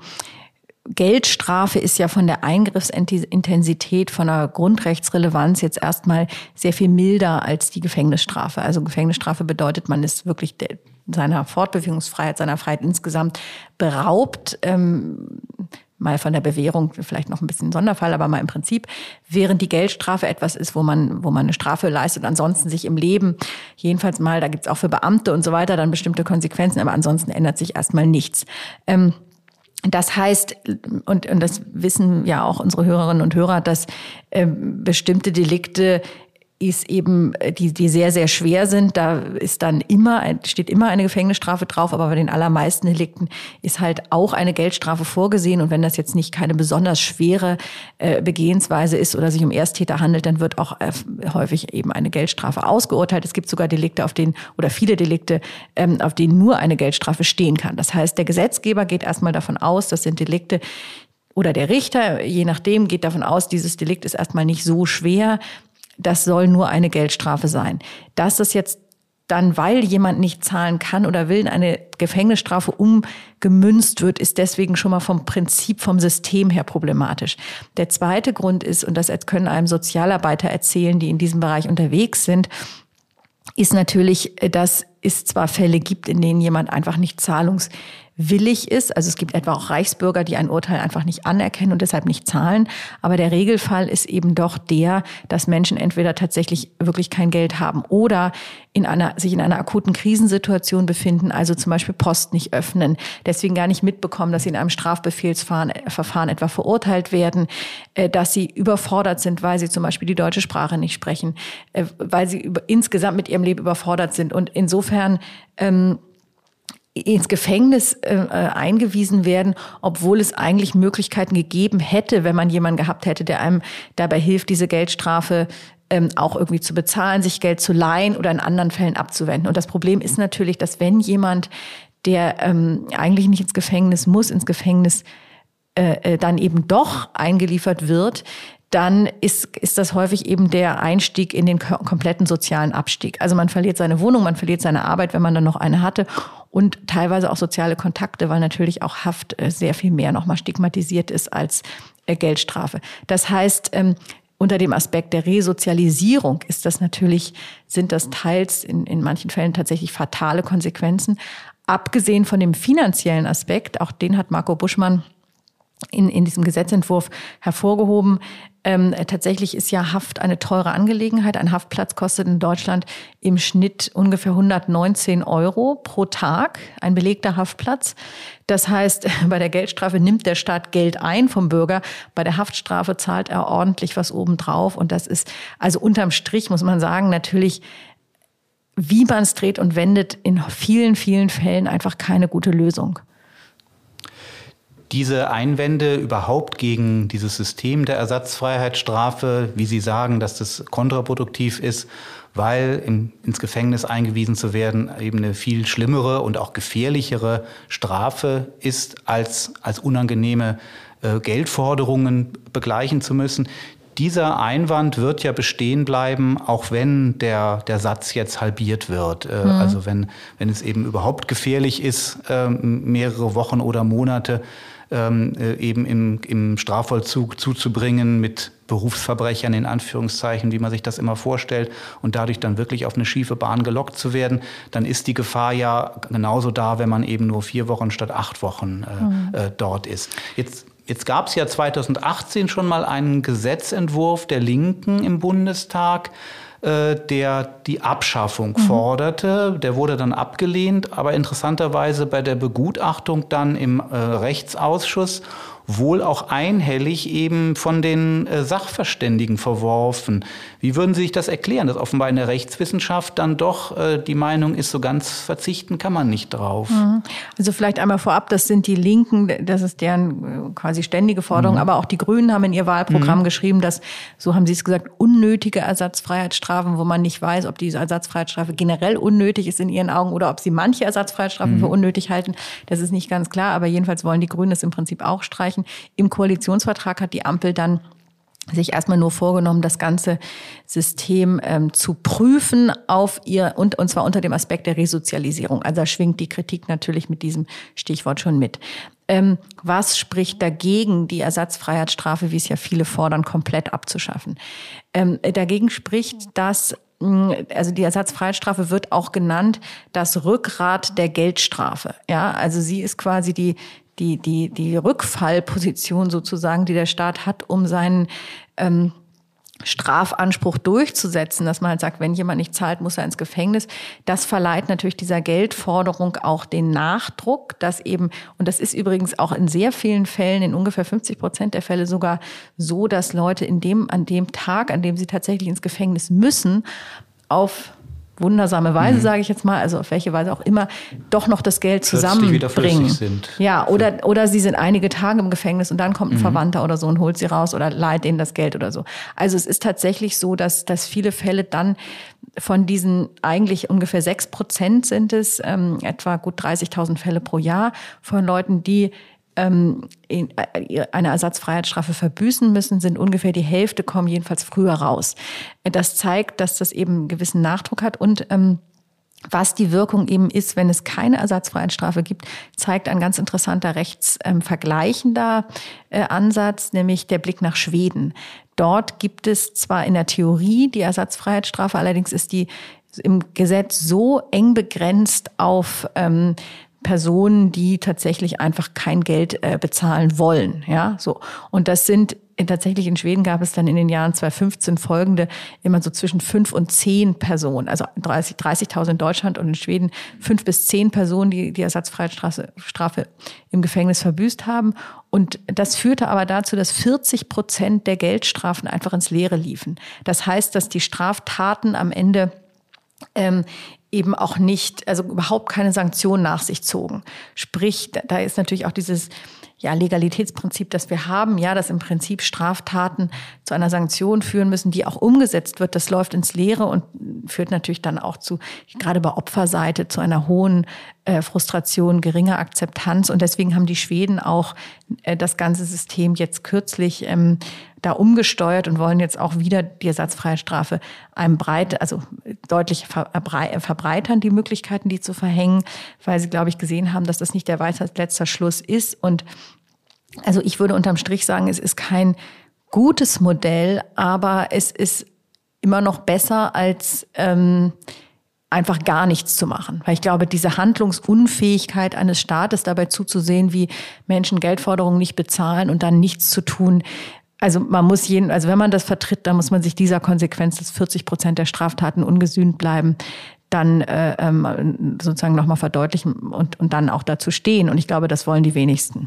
Geldstrafe ist ja von der Eingriffsintensität, von der Grundrechtsrelevanz jetzt erstmal sehr viel milder als die Gefängnisstrafe. Also Gefängnisstrafe bedeutet, man ist wirklich seiner Fortbewegungsfreiheit, seiner Freiheit insgesamt beraubt. Ähm, mal von der Bewährung vielleicht noch ein bisschen ein Sonderfall, aber mal im Prinzip, während die Geldstrafe etwas ist, wo man, wo man eine Strafe leistet und ansonsten sich im Leben, jedenfalls mal, da gibt's auch für Beamte und so weiter dann bestimmte Konsequenzen, aber ansonsten ändert sich erstmal nichts. Ähm, Das heißt, und, und das wissen ja auch unsere Hörerinnen und Hörer, dass äh, bestimmte Delikte ist eben, die, die sehr, sehr schwer sind. Da ist dann immer, steht immer eine Gefängnisstrafe drauf, aber bei den allermeisten Delikten ist halt auch eine Geldstrafe vorgesehen. Und wenn das jetzt nicht keine besonders schwere äh, Begehensweise ist oder sich um Ersttäter handelt, dann wird auch äh, häufig eben eine Geldstrafe ausgeurteilt. Es gibt sogar Delikte, auf denen, oder viele Delikte, ähm, auf denen nur eine Geldstrafe stehen kann. Das heißt, der Gesetzgeber geht erstmal davon aus, das sind Delikte, oder der Richter, je nachdem, geht davon aus, dieses Delikt ist erstmal nicht so schwer. Das soll nur eine Geldstrafe sein. Dass das jetzt dann, weil jemand nicht zahlen kann oder will, in eine Gefängnisstrafe umgemünzt wird, ist deswegen schon mal vom Prinzip, vom System her problematisch. Der zweite Grund ist, und das können einem Sozialarbeiter erzählen, die in diesem Bereich unterwegs sind, ist natürlich, dass es zwar Fälle gibt, in denen jemand einfach nicht zahlungswillig ist. Also es gibt etwa auch Reichsbürger, die ein Urteil einfach nicht anerkennen und deshalb nicht zahlen. Aber der Regelfall ist eben doch der, dass Menschen entweder tatsächlich wirklich kein Geld haben oder in einer, sich in einer akuten Krisensituation befinden, also zum Beispiel Post nicht öffnen, deswegen gar nicht mitbekommen, dass sie in einem Strafbefehlsverfahren etwa verurteilt werden, dass sie überfordert sind, weil sie zum Beispiel die deutsche Sprache nicht sprechen, weil sie insgesamt mit ihrem Leben überfordert sind und insofern ähm, ins Gefängnis äh, eingewiesen werden, obwohl es eigentlich Möglichkeiten gegeben hätte, wenn man jemanden gehabt hätte, der einem dabei hilft, diese Geldstrafe ähm, auch irgendwie zu bezahlen, sich Geld zu leihen oder in anderen Fällen abzuwenden. Und das Problem ist natürlich, dass wenn jemand, der ähm, eigentlich nicht ins Gefängnis muss, ins Gefängnis äh, dann eben doch eingeliefert wird, dann ist, ist das häufig eben der Einstieg in den kompletten sozialen Abstieg. Also man verliert seine Wohnung, man verliert seine Arbeit, wenn man dann noch eine hatte und teilweise auch soziale Kontakte, weil natürlich auch Haft sehr viel mehr nochmal stigmatisiert ist als Geldstrafe. Das heißt, unter dem Aspekt der Resozialisierung ist das natürlich, sind das teils in, in manchen Fällen tatsächlich fatale Konsequenzen. Abgesehen von dem finanziellen Aspekt, auch den hat Marco Buschmann in, in diesem Gesetzentwurf hervorgehoben. Ähm, tatsächlich ist ja Haft eine teure Angelegenheit. Ein Haftplatz kostet in Deutschland im Schnitt ungefähr hundertneunzehn Euro pro Tag, ein belegter Haftplatz. Das heißt, bei der Geldstrafe nimmt der Staat Geld ein vom Bürger. Bei der Haftstrafe zahlt er ordentlich was obendrauf. Und das ist, also unterm Strich muss man sagen, natürlich, wie man es dreht und wendet, in vielen, vielen Fällen einfach keine gute Lösung. Diese Einwände überhaupt gegen dieses System der Ersatzfreiheitsstrafe, wie Sie sagen, dass das kontraproduktiv ist, weil im, ins Gefängnis eingewiesen zu werden eben eine viel schlimmere und auch gefährlichere Strafe ist, als, als unangenehme äh, Geldforderungen begleichen zu müssen. Dieser Einwand wird ja bestehen bleiben, auch wenn der, der Satz jetzt halbiert wird. Äh, mhm. Also wenn, wenn es eben überhaupt gefährlich ist, äh, mehrere Wochen oder Monate ähm, äh, eben im, im Strafvollzug zuzubringen mit Berufsverbrechern in Anführungszeichen, wie man sich das immer vorstellt, und dadurch dann wirklich auf eine schiefe Bahn gelockt zu werden, dann ist die Gefahr ja genauso da, wenn man eben nur vier Wochen statt acht Wochen äh, mhm. äh, dort ist. Jetzt Jetzt gab es ja zweitausendachtzehn schon mal einen Gesetzentwurf der Linken im Bundestag, äh, der die Abschaffung mhm. forderte. Der wurde dann abgelehnt, aber interessanterweise bei der Begutachtung dann im äh, Rechtsausschuss wohl auch einhellig eben von den äh, Sachverständigen verworfen. Wie würden Sie sich das erklären, dass offenbar in der Rechtswissenschaft dann doch äh, die Meinung ist, so ganz verzichten kann man nicht drauf? Also vielleicht einmal vorab, das sind die Linken, das ist deren äh, quasi ständige Forderung, mhm. aber auch die Grünen haben in ihr Wahlprogramm mhm. geschrieben, dass, so haben sie es gesagt, unnötige Ersatzfreiheitsstrafen, wo man nicht weiß, ob diese Ersatzfreiheitsstrafe generell unnötig ist in ihren Augen oder ob sie manche Ersatzfreiheitsstrafen mhm. für unnötig halten. Das ist nicht ganz klar, aber jedenfalls wollen die Grünen es im Prinzip auch streichen. Im Koalitionsvertrag hat die Ampel dann sich erstmal nur vorgenommen, das ganze System ähm, zu prüfen auf ihr und, und zwar unter dem Aspekt der Resozialisierung. Also da schwingt die Kritik natürlich mit diesem Stichwort schon mit. Ähm, was spricht dagegen, die Ersatzfreiheitsstrafe, wie es ja viele fordern, komplett abzuschaffen? Ähm, dagegen spricht, dass also die Ersatzfreiheitsstrafe wird auch genannt das Rückgrat der Geldstrafe. Ja, also sie ist quasi die die die die Rückfallposition sozusagen, die der Staat hat, um seinen ähm, Strafanspruch durchzusetzen, dass man halt sagt, wenn jemand nicht zahlt, muss er ins Gefängnis. Das verleiht natürlich dieser Geldforderung auch den Nachdruck, dass eben, und das ist übrigens auch in sehr vielen Fällen, in ungefähr fünfzig Prozent der Fälle sogar so, dass Leute in dem, an dem Tag, an dem sie tatsächlich ins Gefängnis müssen, auf wundersame Weise, mhm. sage ich jetzt mal, also auf welche Weise auch immer, doch noch das Geld zusammenbringen. Sind. Ja, oder, oder sie sind einige Tage im Gefängnis und dann kommt ein mhm. Verwandter oder so und holt sie raus oder leiht ihnen das Geld oder so. Also es ist tatsächlich so, dass, dass viele Fälle dann von diesen eigentlich ungefähr sechs Prozent sind es, ähm, etwa gut dreißigtausend Fälle pro Jahr von Leuten, die ähm, eine Ersatzfreiheitsstrafe verbüßen müssen, sind ungefähr die Hälfte, kommen jedenfalls früher raus. Das zeigt, dass das eben einen gewissen Nachdruck hat und ähm, was die Wirkung eben ist, wenn es keine Ersatzfreiheitsstrafe gibt, zeigt ein ganz interessanter rechtsvergleichender äh, Ansatz, nämlich der Blick nach Schweden. Dort gibt es zwar in der Theorie die Ersatzfreiheitsstrafe, allerdings ist die im Gesetz so eng begrenzt auf ähm, Personen, die tatsächlich einfach kein Geld äh, bezahlen wollen, ja, so. Und das sind tatsächlich in Schweden gab es dann in den Jahren zweitausendfünfzehn folgende immer so zwischen fünf und zehn Personen, also dreißig, dreißigtausend in Deutschland und in Schweden fünf bis zehn Personen, die die Ersatzfreiheitsstrafe Strafe im Gefängnis verbüßt haben. Und das führte aber dazu, dass vierzig Prozent der Geldstrafen einfach ins Leere liefen. Das heißt, dass die Straftaten am Ende ähm, eben auch nicht, also überhaupt keine Sanktionen nach sich zogen. Sprich, da ist natürlich auch dieses ja, Legalitätsprinzip, das wir haben, ja, dass im Prinzip Straftaten zu einer Sanktion führen müssen, die auch umgesetzt wird. Das läuft ins Leere und führt natürlich dann auch zu, gerade bei Opferseite, zu einer hohen äh, Frustration, geringer Akzeptanz. Und deswegen haben die Schweden auch äh, das ganze System jetzt kürzlich ähm, da umgesteuert und wollen jetzt auch wieder die Ersatzfreiheitsstrafe einem breit, also deutlich verbreitern, die Möglichkeiten, die zu verhängen, weil sie, glaube ich, gesehen haben, dass das nicht der Weisheit letzter Schluss ist. Und also ich würde unterm Strich sagen, es ist kein gutes Modell, aber es ist immer noch besser als ähm, einfach gar nichts zu machen. Weil ich glaube, diese Handlungsunfähigkeit eines Staates, dabei zuzusehen, wie Menschen Geldforderungen nicht bezahlen und dann nichts zu tun, also man muss jeden, also wenn man das vertritt, dann muss man sich dieser Konsequenz, dass vierzig Prozent der Straftaten ungesühnt bleiben, dann äh, ähm, sozusagen nochmal verdeutlichen und, und dann auch dazu stehen. Und ich glaube, das wollen die wenigsten.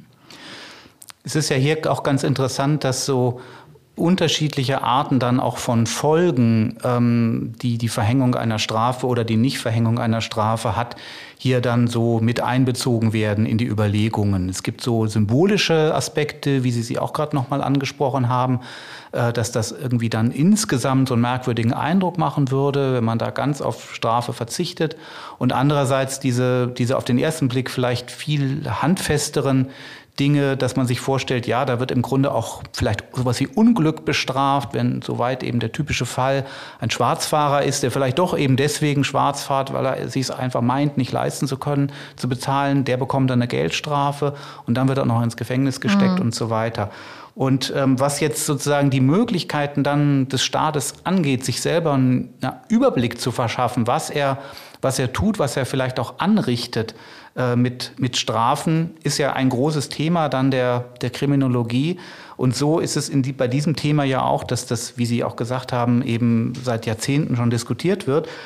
Es ist ja hier auch ganz interessant, dass so unterschiedliche Arten dann auch von Folgen, ähm, die die Verhängung einer Strafe oder die Nichtverhängung einer Strafe hat, hier dann so mit einbezogen werden in die Überlegungen. Es gibt so symbolische Aspekte, wie Sie sie auch gerade nochmal angesprochen haben, äh, dass das irgendwie dann insgesamt so einen merkwürdigen Eindruck machen würde, wenn man da ganz auf Strafe verzichtet. Und andererseits diese, diese auf den ersten Blick vielleicht viel handfesteren Dinge, dass man sich vorstellt, ja, da wird im Grunde auch vielleicht sowas wie Unglück bestraft, wenn soweit eben der typische Fall ein Schwarzfahrer ist, der vielleicht doch eben deswegen schwarz fährt, weil er sich es einfach meint, nicht leisten zu können, zu bezahlen, der bekommt dann eine Geldstrafe und dann wird er noch ins Gefängnis gesteckt mhm. und so weiter. Und ähm, was jetzt sozusagen die Möglichkeiten dann des Staates angeht, sich selber einen na, Überblick zu verschaffen, was er, was er tut, was er vielleicht auch anrichtet, Mit, mit Strafen, ist ja ein großes Thema dann der, der Kriminologie. Und so ist es in die, bei diesem Thema ja auch, dass das, wie Sie auch gesagt haben, eben seit Jahrzehnten schon diskutiert wird.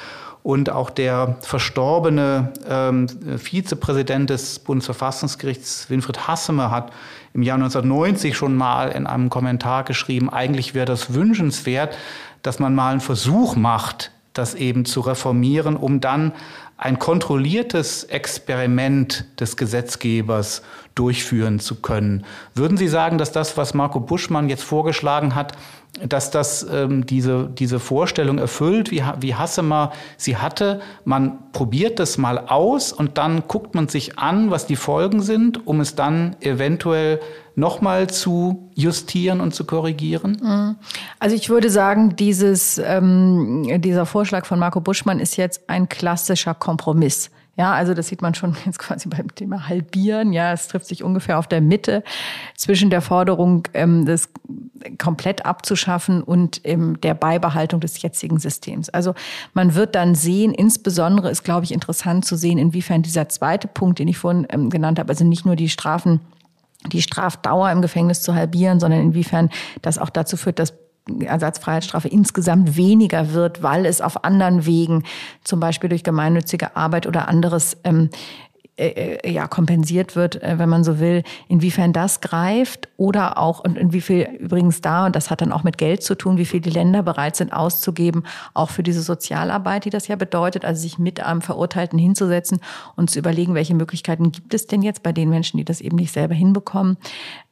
Und auch der verstorbene ähm, Vizepräsident des Bundesverfassungsgerichts, Winfried Hassemer, hat im Jahr neunzehnhundertneunzig schon mal in einem Kommentar geschrieben, eigentlich wäre das wünschenswert, dass man mal einen Versuch macht, das eben zu reformieren, um dann ein kontrolliertes Experiment des Gesetzgebers durchführen zu können. Würden Sie sagen, dass das, was Marco Buschmann jetzt vorgeschlagen hat, dass das ähm, diese, diese Vorstellung erfüllt, wie, wie Hassemer sie hatte? Man probiert das mal aus und dann guckt man sich an, was die Folgen sind, um es dann eventuell nochmal zu justieren und zu korrigieren? Also ich würde sagen, dieses, ähm, dieser Vorschlag von Marco Buschmann ist jetzt ein klassischer Kompromiss. Ja, also das sieht man schon jetzt quasi beim Thema Halbieren. Ja, es trifft sich ungefähr auf der Mitte zwischen der Forderung, ähm, das komplett abzuschaffen und ähm, der Beibehaltung des jetzigen Systems. Also man wird dann sehen, insbesondere ist, glaube ich, interessant zu sehen, inwiefern dieser zweite Punkt, den ich vorhin ähm, genannt habe, also nicht nur die Strafen, die Strafdauer im Gefängnis zu halbieren, sondern inwiefern das auch dazu führt, dass Ersatzfreiheitsstrafe insgesamt weniger wird, weil es auf anderen Wegen, zum Beispiel durch gemeinnützige Arbeit oder anderes, ähm, äh, ja, kompensiert wird, äh, wenn man so will, inwiefern das greift oder auch, und, und wie viel übrigens da, und das hat dann auch mit Geld zu tun, wie viel die Länder bereit sind auszugeben, auch für diese Sozialarbeit, die das ja bedeutet, also sich mit einem Verurteilten hinzusetzen und zu überlegen, welche Möglichkeiten gibt es denn jetzt bei den Menschen, die das eben nicht selber hinbekommen.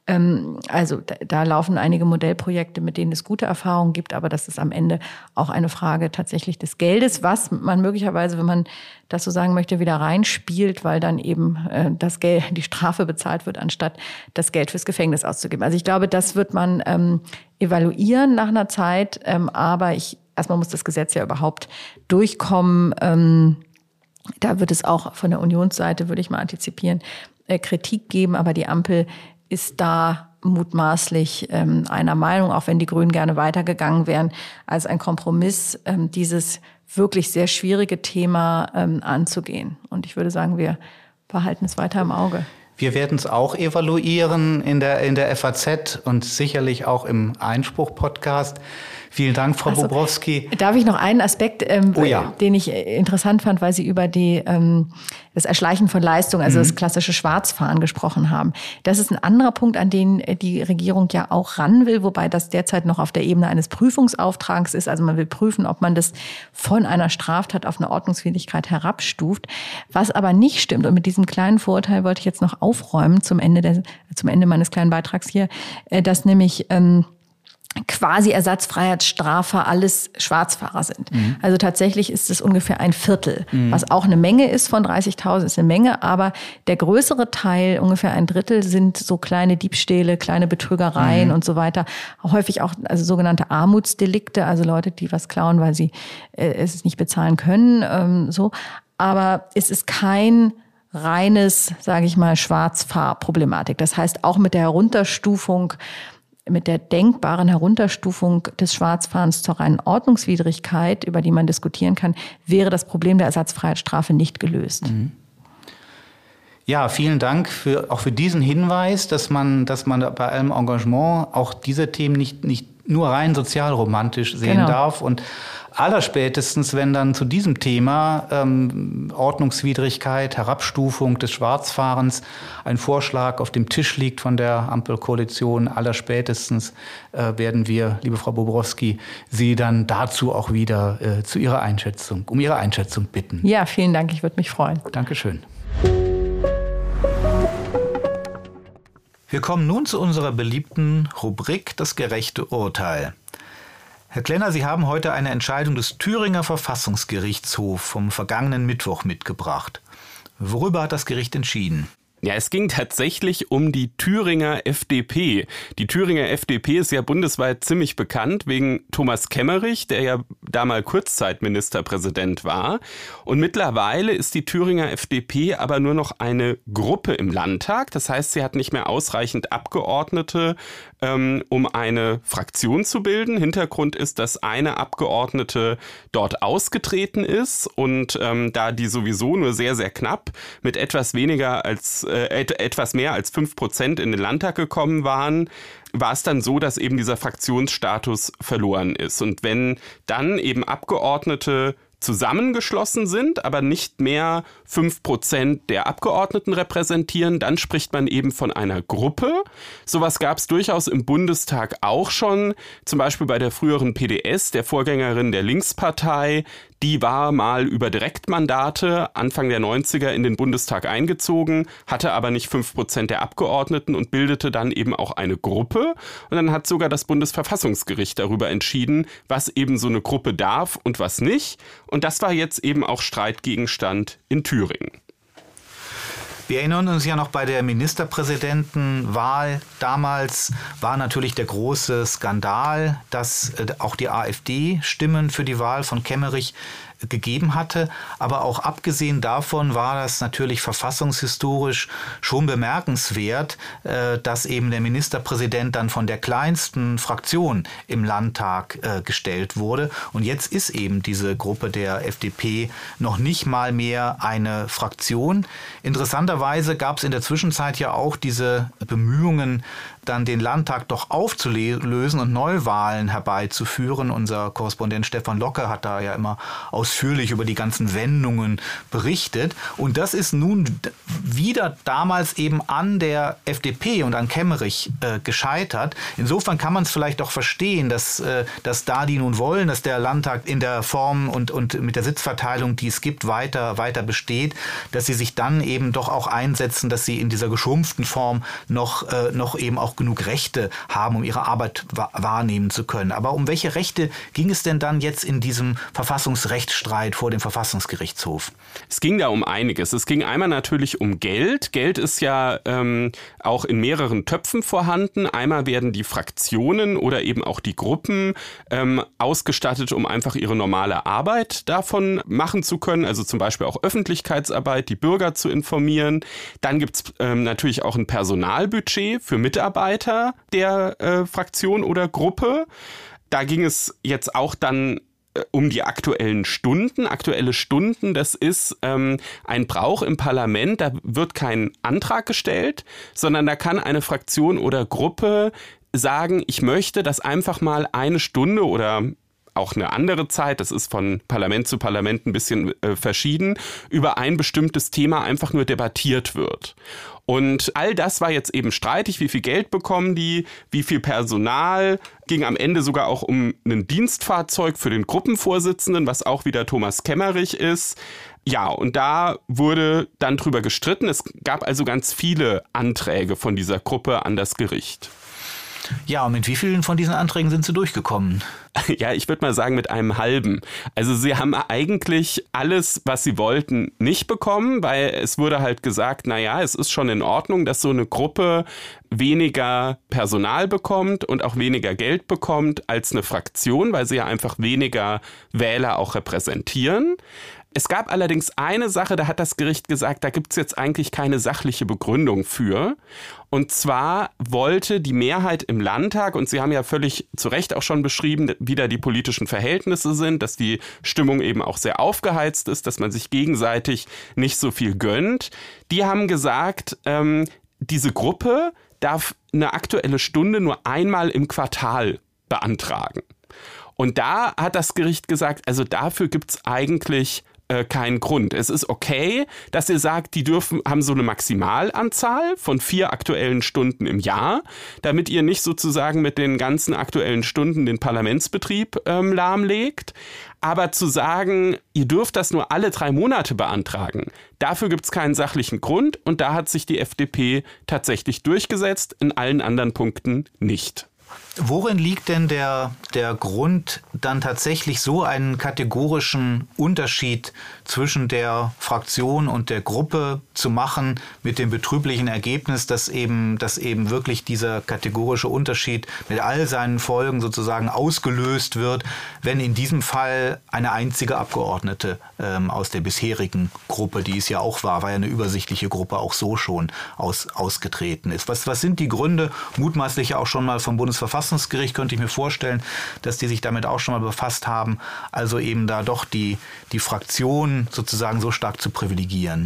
Also da laufen einige Modellprojekte, mit denen es gute Erfahrungen gibt, aber das ist am Ende auch eine Frage tatsächlich des Geldes, was man möglicherweise, wenn man das so sagen möchte, wieder reinspielt, weil dann eben das Geld, die Strafe bezahlt wird, anstatt das Geld fürs Gefängnis auszugeben. Also ich glaube, das wird man ähm, evaluieren nach einer Zeit, ähm, aber ich erstmal muss das Gesetz ja überhaupt durchkommen. Ähm, da wird es auch von der Unionsseite, würde ich mal antizipieren, äh, Kritik geben, aber die Ampel ist da mutmaßlich ähm, einer Meinung, auch wenn die Grünen gerne weitergegangen wären, als ein Kompromiss, ähm, dieses wirklich sehr schwierige Thema ähm, anzugehen. Und ich würde sagen, wir behalten es weiter im Auge. Wir werden es auch evaluieren in der, in der F A Z und sicherlich auch im Einspruch-Podcast. Vielen Dank, Frau also, Bobrowski. Darf ich noch einen Aspekt, ähm, oh ja. den ich interessant fand, weil Sie über die, ähm, das Erschleichen von Leistung, also mhm. das klassische Schwarzfahren gesprochen haben. Das ist ein anderer Punkt, an den die Regierung ja auch ran will, wobei das derzeit noch auf der Ebene eines Prüfungsauftrags ist. Also man will prüfen, ob man das von einer Straftat auf eine Ordnungswidrigkeit herabstuft. Was aber nicht stimmt, und mit diesem kleinen Vorurteil wollte ich jetzt noch aufräumen zum Ende, der, zum Ende meines kleinen Beitrags hier, dass nämlich ähm, quasi Ersatzfreiheitsstrafe alles Schwarzfahrer sind. Mhm. Also tatsächlich ist es ungefähr ein Viertel, mhm. was auch eine Menge ist von dreißigtausend, ist eine Menge, aber der größere Teil, ungefähr ein Drittel, sind so kleine Diebstähle, kleine Betrügereien mhm. und so weiter. Häufig auch also sogenannte Armutsdelikte, also Leute, die was klauen, weil sie äh, es nicht bezahlen können. Ähm, so. Aber es ist kein reines, sage ich mal, Schwarzfahrproblematik. Das heißt, auch mit der Herunterstufung mit der denkbaren Herunterstufung des Schwarzfahrens zur reinen Ordnungswidrigkeit, über die man diskutieren kann, wäre das Problem der Ersatzfreiheitsstrafe nicht gelöst. Mhm. Ja, vielen Dank für, auch für diesen Hinweis, dass man, dass man bei allem Engagement auch diese Themen nicht, nicht nur rein sozialromantisch sehen genau. darf. Und allerspätestens, wenn dann zu diesem Thema ähm, Ordnungswidrigkeit, Herabstufung des Schwarzfahrens ein Vorschlag auf dem Tisch liegt von der Ampelkoalition, allerspätestens äh, werden wir, liebe Frau Bobrowski, Sie dann dazu auch wieder äh, zu Ihrer Einschätzung, um Ihre Einschätzung bitten. Ja, vielen Dank, ich würde mich freuen. Dankeschön. Wir kommen nun zu unserer beliebten Rubrik Das gerechte Urteil. Herr Klenner, Sie haben heute eine Entscheidung des Thüringer Verfassungsgerichtshofs vom vergangenen Mittwoch mitgebracht. Worüber hat das Gericht entschieden? Ja, es ging tatsächlich um die Thüringer F D P. Die Thüringer F D P ist ja bundesweit ziemlich bekannt wegen Thomas Kemmerich, der ja da mal Kurzzeitministerpräsident war. Und mittlerweile ist die Thüringer F D P aber nur noch eine Gruppe im Landtag. Das heißt, sie hat nicht mehr ausreichend Abgeordnete, ähm, um eine Fraktion zu bilden. Hintergrund ist, dass eine Abgeordnete dort ausgetreten ist und ähm, da die sowieso nur sehr, sehr knapp mit etwas weniger als etwas mehr als fünf Prozent in den Landtag gekommen waren, war es dann so, dass eben dieser Fraktionsstatus verloren ist. Und wenn dann eben Abgeordnete zusammengeschlossen sind, aber nicht mehr fünf Prozent der Abgeordneten repräsentieren, dann spricht man eben von einer Gruppe. Sowas gab es durchaus im Bundestag auch schon, zum Beispiel bei der früheren P D S, der Vorgängerin der Linkspartei. Die war mal über Direktmandate Anfang der neunziger in den Bundestag eingezogen, hatte aber nicht fünf Prozent der Abgeordneten und bildete dann eben auch eine Gruppe. Und dann hat sogar das Bundesverfassungsgericht darüber entschieden, was eben so eine Gruppe darf und was nicht. Und das war jetzt eben auch Streitgegenstand in Thüringen. Wir erinnern uns ja noch, bei der Ministerpräsidentenwahl damals war natürlich der große Skandal, dass auch die AfD Stimmen für die Wahl von Kemmerich gegeben hatte. Aber auch abgesehen davon war das natürlich verfassungshistorisch schon bemerkenswert, dass eben der Ministerpräsident dann von der kleinsten Fraktion im Landtag gestellt wurde. Und jetzt ist eben diese Gruppe der F D P noch nicht mal mehr eine Fraktion. Interessanterweise gab es in der Zwischenzeit ja auch diese Bemühungen, dann den Landtag doch aufzulösen und Neuwahlen herbeizuführen. Unser Korrespondent Stefan Locke hat da ja immer ausführlich über die ganzen Wendungen berichtet. Und das ist nun wieder damals eben an der F D P und an Kemmerich äh, gescheitert. Insofern kann man es vielleicht auch verstehen, dass, äh, dass da die nun wollen, dass der Landtag in der Form und, und mit der Sitzverteilung, die es gibt, weiter, weiter besteht, dass sie sich dann eben doch auch einsetzen, dass sie in dieser geschrumpften Form noch, äh, noch eben auch genug Rechte haben, um ihre Arbeit wa- wahrnehmen zu können. Aber um welche Rechte ging es denn dann jetzt in diesem Verfassungsrechtsstreit vor dem Verfassungsgerichtshof? Es ging da um einiges. Es ging einmal natürlich um Geld. Geld ist ja ähm, auch in mehreren Töpfen vorhanden. Einmal werden die Fraktionen oder eben auch die Gruppen ähm, ausgestattet, um einfach ihre normale Arbeit davon machen zu können. Also zum Beispiel auch Öffentlichkeitsarbeit, die Bürger zu informieren. Dann gibt's ähm, natürlich auch ein Personalbudget für Mitarbeiter der äh, Fraktion oder Gruppe. Da ging es jetzt auch dann äh, um die aktuellen Stunden. Aktuelle Stunden, das ist ähm, ein Brauch im Parlament. Da wird kein Antrag gestellt, sondern da kann eine Fraktion oder Gruppe sagen, ich möchte, dass einfach mal eine Stunde oder auch eine andere Zeit, das ist von Parlament zu Parlament ein bisschen äh, verschieden, über ein bestimmtes Thema einfach nur debattiert wird. Und all das war jetzt eben streitig. Wie viel Geld bekommen die? Wie viel Personal? Ging am Ende sogar auch um ein Dienstfahrzeug für den Gruppenvorsitzenden, was auch wieder Thomas Kemmerich ist. Ja, und da wurde dann drüber gestritten. Es gab also ganz viele Anträge von dieser Gruppe an das Gericht. Ja, und mit wie vielen von diesen Anträgen sind Sie durchgekommen? Ja, ich würde mal sagen mit einem halben. Also sie haben eigentlich alles, was sie wollten, nicht bekommen, weil es wurde halt gesagt, na ja, es ist schon in Ordnung, dass so eine Gruppe weniger Personal bekommt und auch weniger Geld bekommt als eine Fraktion, weil sie ja einfach weniger Wähler auch repräsentieren. Es gab allerdings eine Sache, da hat das Gericht gesagt, da gibt es jetzt eigentlich keine sachliche Begründung für. Und zwar wollte die Mehrheit im Landtag, und Sie haben ja völlig zu Recht auch schon beschrieben, wie da die politischen Verhältnisse sind, dass die Stimmung eben auch sehr aufgeheizt ist, dass man sich gegenseitig nicht so viel gönnt. Die haben gesagt, ähm, diese Gruppe darf eine aktuelle Stunde nur einmal im Quartal beantragen. Und da hat das Gericht gesagt, also dafür gibt's eigentlich äh, keinen Grund. Es ist okay, dass ihr sagt, die dürfen haben so eine Maximalanzahl von vier aktuellen Stunden im Jahr, damit ihr nicht sozusagen mit den ganzen aktuellen Stunden den Parlamentsbetrieb ähm, lahmlegt. Aber zu sagen, ihr dürft das nur alle drei Monate beantragen, dafür gibt's keinen sachlichen Grund. Und da hat sich die F D P tatsächlich durchgesetzt, in allen anderen Punkten nicht. Worin liegt denn der, der Grund, dann tatsächlich so einen kategorischen Unterschied zwischen der Fraktion und der Gruppe zu machen, mit dem betrüblichen Ergebnis, dass eben, dass eben wirklich dieser kategorische Unterschied mit all seinen Folgen sozusagen ausgelöst wird, wenn in diesem Fall eine einzige Abgeordnete ähm, aus der bisherigen Gruppe, die es ja auch war, war ja eine übersichtliche Gruppe, auch so schon aus, ausgetreten ist. Was, was sind die Gründe, mutmaßlich auch schon mal vom Bundesverfassungsgericht, könnte ich mir vorstellen, dass die sich damit auch schon mal befasst haben, also eben da doch die, die Fraktion sozusagen so stark zu privilegieren?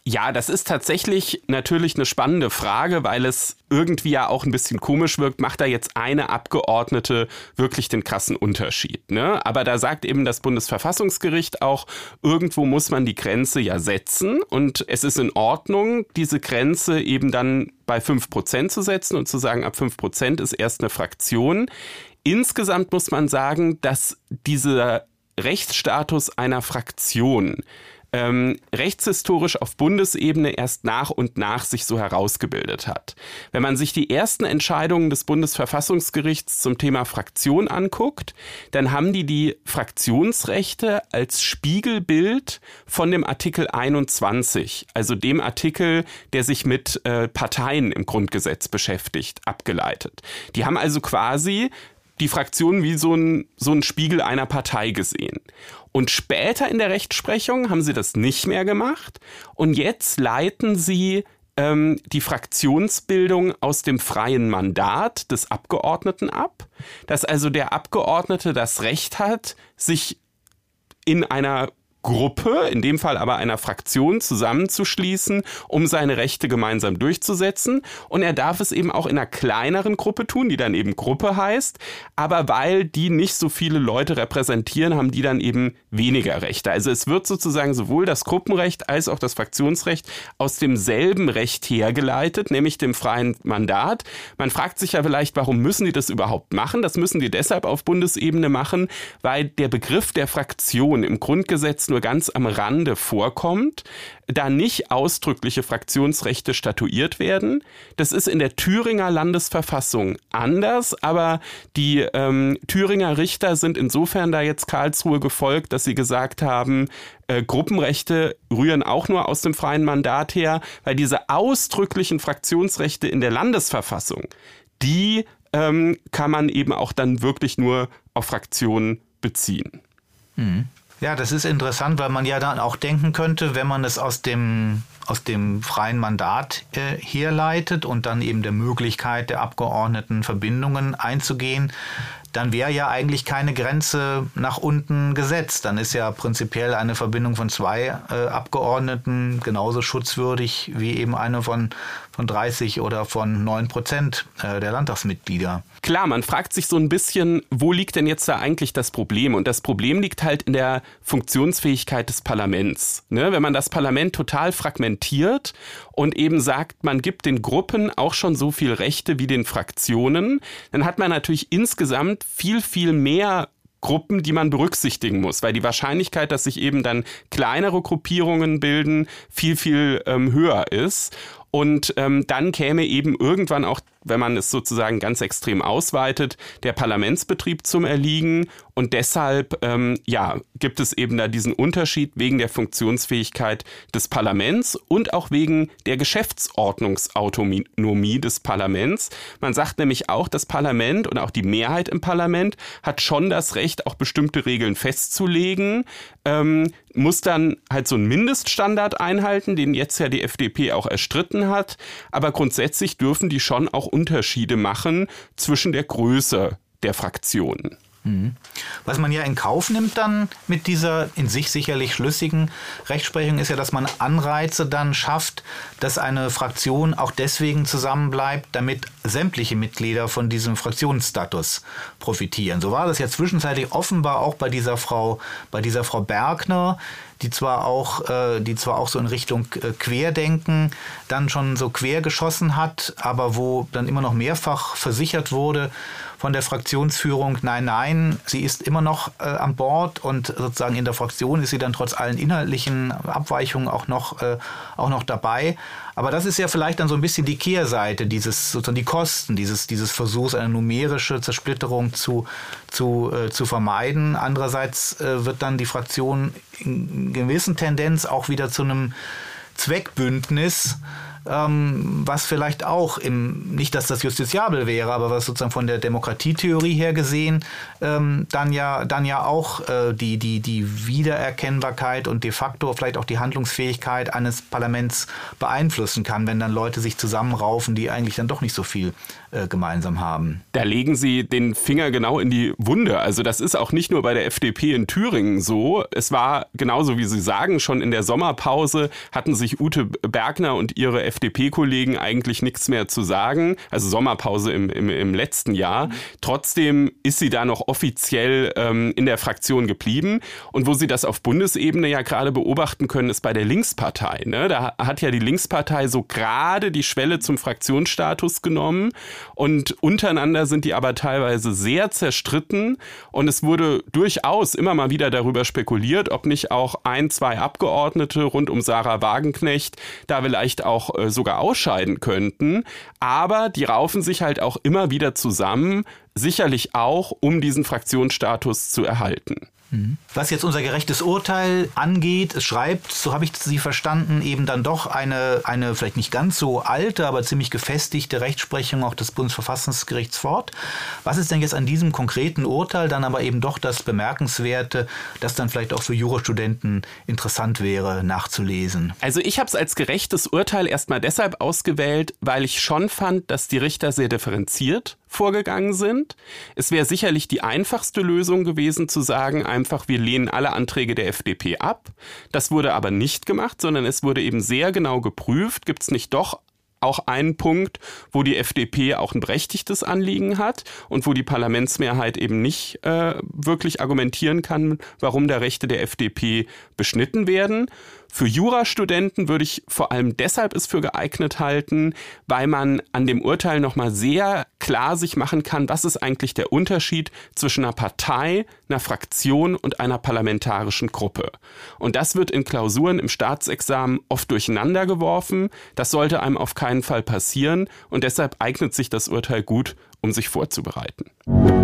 Ja, das ist tatsächlich natürlich eine spannende Frage, weil es irgendwie ja auch ein bisschen komisch wirkt, macht da jetzt eine Abgeordnete wirklich den krassen Unterschied, ne? Aber da sagt eben das Bundesverfassungsgericht auch, irgendwo muss man die Grenze ja setzen und es ist in Ordnung, diese Grenze eben dann bei fünf Prozent zu setzen und zu sagen, ab fünf Prozent ist erst eine Fraktion. Insgesamt muss man sagen, dass dieser Rechtsstatus einer Fraktion Ähm, rechtshistorisch auf Bundesebene erst nach und nach sich so herausgebildet hat. Wenn man sich die ersten Entscheidungen des Bundesverfassungsgerichts zum Thema Fraktion anguckt, dann haben die die Fraktionsrechte als Spiegelbild von dem Artikel einundzwanzig, also dem Artikel, der sich mit äh, Parteien im Grundgesetz beschäftigt, abgeleitet. Die haben also quasi die Fraktion wie so ein, so ein Spiegel einer Partei gesehen. Und später in der Rechtsprechung haben sie das nicht mehr gemacht. Und jetzt leiten sie ähm, die Fraktionsbildung aus dem freien Mandat des Abgeordneten ab, dass also der Abgeordnete das Recht hat, sich in einer Gruppe, in dem Fall aber einer Fraktion, zusammenzuschließen, um seine Rechte gemeinsam durchzusetzen. Und er darf es eben auch in einer kleineren Gruppe tun, die dann eben Gruppe heißt. Aber weil die nicht so viele Leute repräsentieren, haben die dann eben weniger Rechte. Also es wird sozusagen sowohl das Gruppenrecht als auch das Fraktionsrecht aus demselben Recht hergeleitet, nämlich dem freien Mandat. Man fragt sich ja vielleicht, warum müssen die das überhaupt machen? Das müssen die deshalb auf Bundesebene machen, weil der Begriff der Fraktion im Grundgesetz nur ganz am Rande vorkommt, da nicht ausdrückliche Fraktionsrechte statuiert werden. Das ist in der Thüringer Landesverfassung anders, aber die ähm, Thüringer Richter sind insofern da jetzt Karlsruhe gefolgt, dass sie gesagt haben, äh, Gruppenrechte rühren auch nur aus dem freien Mandat her, weil diese ausdrücklichen Fraktionsrechte in der Landesverfassung, die ähm, kann man eben auch dann wirklich nur auf Fraktionen beziehen. Mhm. Ja, das ist interessant, weil man ja dann auch denken könnte, wenn man es aus dem, aus dem freien Mandat äh, herleitet und dann eben der Möglichkeit der Abgeordneten Verbindungen einzugehen, dann wäre ja eigentlich keine Grenze nach unten gesetzt. Dann ist ja prinzipiell eine Verbindung von zwei äh, Abgeordneten genauso schutzwürdig wie eben eine von, von dreißig oder von neun Prozent äh, der Landtagsmitglieder. Klar, man fragt sich so ein bisschen, wo liegt denn jetzt da eigentlich das Problem? Und das Problem liegt halt in der Funktionsfähigkeit des Parlaments. Ne? Wenn man das Parlament total fragmentiert und eben sagt, man gibt den Gruppen auch schon so viel Rechte wie den Fraktionen, dann hat man natürlich insgesamt viel, viel mehr Gruppen, die man berücksichtigen muss, weil die Wahrscheinlichkeit, dass sich eben dann kleinere Gruppierungen bilden, viel, viel ähm, höher ist. Und ähm, dann käme eben irgendwann auch, wenn man es sozusagen ganz extrem ausweitet, der Parlamentsbetrieb zum Erliegen. Und deshalb ähm, ja, gibt es eben da diesen Unterschied wegen der Funktionsfähigkeit des Parlaments und auch wegen der Geschäftsordnungsautonomie des Parlaments. Man sagt nämlich auch, das Parlament und auch die Mehrheit im Parlament hat schon das Recht, auch bestimmte Regeln festzulegen, ähm, muss dann halt so einen Mindeststandard einhalten, den jetzt ja die F D P auch erstritten hat. Aber grundsätzlich dürfen die schon auch Unterschiede machen zwischen der Größe der Fraktionen. Was man ja in Kauf nimmt dann mit dieser in sich sicherlich schlüssigen Rechtsprechung ist ja, dass man Anreize dann schafft, dass eine Fraktion auch deswegen zusammenbleibt, damit sämtliche Mitglieder von diesem Fraktionsstatus profitieren. So war das ja zwischenzeitlich offenbar auch bei dieser Frau, bei dieser Frau Bergner, die zwar auch, äh, die zwar auch so in Richtung äh, Querdenken dann schon so quer geschossen hat, aber wo dann immer noch mehrfach versichert wurde von der Fraktionsführung, nein, nein, sie ist immer noch äh, an Bord und sozusagen in der Fraktion ist sie dann trotz allen inhaltlichen Abweichungen auch noch, äh, auch noch dabei. Aber das ist ja vielleicht dann so ein bisschen die Kehrseite, dieses, sozusagen die Kosten, dieses, dieses Versuchs, eine numerische Zersplitterung zu, zu, äh, zu vermeiden. Andererseits äh, wird dann die Fraktion in gewissen Tendenz auch wieder zu einem Zweckbündnis, ähm, was vielleicht auch, im, nicht dass das justiziabel wäre, aber was sozusagen von der Demokratietheorie her gesehen, ähm, dann ja dann ja auch äh, die, die, die Wiedererkennbarkeit und de facto vielleicht auch die Handlungsfähigkeit eines Parlaments beeinflussen kann, wenn dann Leute sich zusammenraufen, die eigentlich dann doch nicht so viel äh, gemeinsam haben. Da legen Sie den Finger genau in die Wunde. Also das ist auch nicht nur bei der F D P in Thüringen so. Es war genauso, wie Sie sagen, schon in der Sommerpause hatten sich Ute Bergner und ihre F D P-Kollegen eigentlich nichts mehr zu sagen. Also Sommerpause im, im, im letzten Jahr. Mhm. Trotzdem ist sie da noch offiziell ähm, in der Fraktion geblieben. Und wo Sie das auf Bundesebene ja gerade beobachten können, ist bei der Linkspartei. Ne? Da hat ja die Linkspartei so gerade die Schwelle zum Fraktionsstatus genommen. Und untereinander sind die aber teilweise sehr zerstritten. Und es wurde durchaus immer mal wieder darüber spekuliert, ob nicht auch ein, zwei Abgeordnete rund um Sarah Wagenknecht da vielleicht auch äh, sogar ausscheiden könnten. Aber die raufen sich halt auch immer wieder zusammen, sicherlich auch, um diesen Fraktionsstatus zu erhalten. Was jetzt unser gerechtes Urteil angeht, es schreibt, so habe ich Sie verstanden, eben dann doch eine, eine vielleicht nicht ganz so alte, aber ziemlich gefestigte Rechtsprechung auch des Bundesverfassungsgerichts fort. Was ist denn jetzt an diesem konkreten Urteil dann aber eben doch das Bemerkenswerte, das dann vielleicht auch für Jurastudenten interessant wäre, nachzulesen? Also ich habe es als gerechtes Urteil erstmal deshalb ausgewählt, weil ich schon fand, dass die Richter sehr differenziert vorgegangen sind. Es wäre sicherlich die einfachste Lösung gewesen, zu sagen, einfach wir lehnen alle Anträge der F D P ab. Das wurde aber nicht gemacht, sondern es wurde eben sehr genau geprüft, gibt es nicht doch auch einen Punkt, wo die F D P auch ein berechtigtes Anliegen hat und wo die Parlamentsmehrheit eben nicht äh, wirklich argumentieren kann, warum da Rechte der F D P beschnitten werden. Für Jurastudenten würde ich vor allem deshalb es für geeignet halten, weil man an dem Urteil nochmal sehr klar sich machen kann, was ist eigentlich der Unterschied zwischen einer Partei, einer Fraktion und einer parlamentarischen Gruppe. Und das wird in Klausuren im Staatsexamen oft durcheinander geworfen. Das sollte einem auf keinen Fall passieren und deshalb eignet sich das Urteil gut, um sich vorzubereiten.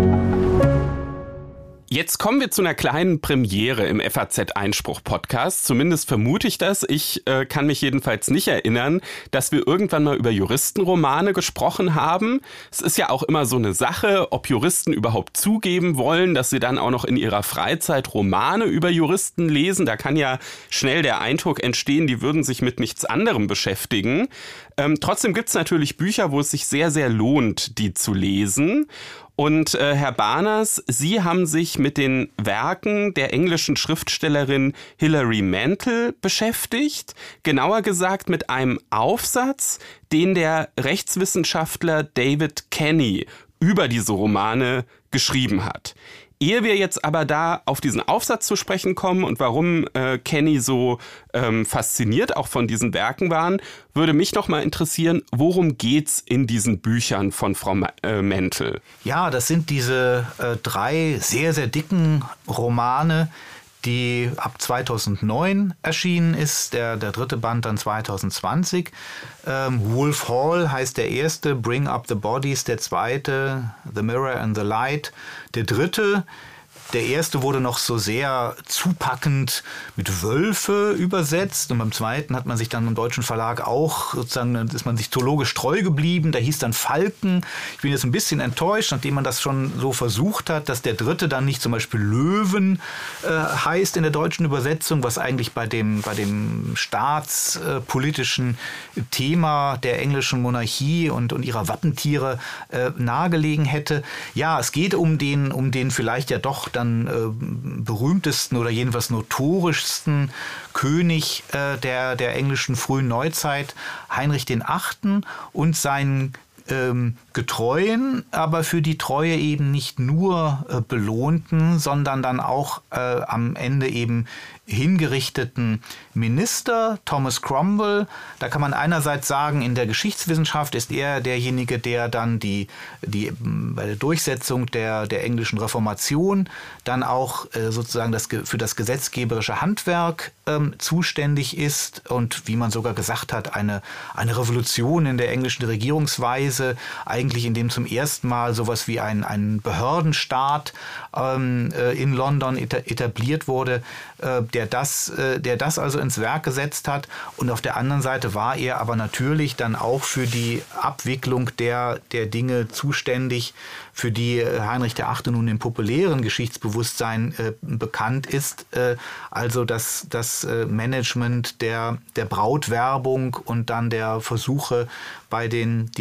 Jetzt kommen wir zu einer kleinen Premiere im F A Z-Einspruch-Podcast. Zumindest vermute ich das. Ich äh, kann mich jedenfalls nicht erinnern, dass wir irgendwann mal über Juristenromane gesprochen haben. Es ist ja auch immer so eine Sache, ob Juristen überhaupt zugeben wollen, dass sie dann auch noch in ihrer Freizeit Romane über Juristen lesen. Da kann ja schnell der Eindruck entstehen, die würden sich mit nichts anderem beschäftigen. Ähm, trotzdem gibt es natürlich Bücher, wo es sich sehr, sehr lohnt, die zu lesen. Und äh, Herr Barners, Sie haben sich mit den Werken der englischen Schriftstellerin Hilary Mantel beschäftigt. Genauer gesagt mit einem Aufsatz, den der Rechtswissenschaftler David Kenny über diese Romane geschrieben hat. Ehe wir jetzt aber da auf diesen Aufsatz zu sprechen kommen und warum äh, Kenny so ähm, fasziniert auch von diesen Werken waren, würde mich noch mal interessieren, worum geht's in diesen Büchern von Frau Ma- äh, Mantel? Ja, das sind diese äh, drei sehr, sehr dicken Romane, die ab zweitausendneun erschienen ist, der, der dritte Band dann zweitausendzwanzig. Ähm, Wolf Hall heißt der erste, Bring Up the Bodies der zweite, The Mirror and the Light der dritte. Der erste wurde noch so sehr zupackend mit Wölfe übersetzt und beim zweiten hat man sich dann im deutschen Verlag auch sozusagen, ist man sich zoologisch treu geblieben, da hieß dann Falken. Ich bin jetzt ein bisschen enttäuscht, nachdem man das schon so versucht hat, dass der dritte dann nicht zum Beispiel Löwen äh, heißt in der deutschen Übersetzung, was eigentlich bei dem, bei dem staatspolitischen äh, Thema der englischen Monarchie und, und ihrer Wappentiere äh, nahegelegen hätte. Ja, es geht um den, um den vielleicht ja doch dann äh, berühmtesten oder jedenfalls notorischsten König äh, der, der englischen frühen Neuzeit, Heinrich der Achte, und seinen ähm, Getreuen, aber für die Treue eben nicht nur äh, belohnten, sondern dann auch äh, am Ende eben hingerichteten Minister, Thomas Cromwell. Da kann man einerseits sagen, in der Geschichtswissenschaft ist er derjenige, der dann die, die bei der Durchsetzung der, der englischen Reformation dann auch äh, sozusagen das, für das gesetzgeberische Handwerk ähm, zuständig ist und, wie man sogar gesagt hat, eine, eine Revolution in der englischen Regierungsweise, eigentlich in dem zum ersten Mal sowas wie ein, ein Behördenstaat ähm, äh, in London etabliert wurde, äh, der das, äh, der das also ins Werk gesetzt hat. Und auf der anderen Seite war er aber natürlich dann auch für die Abwicklung der, der Dinge zuständig, für die Heinrich der Achte nun im populären Geschichtsbewusstsein äh, bekannt ist. Äh, also das, das äh, Management der, der Brautwerbung und dann der Versuche bei den diversen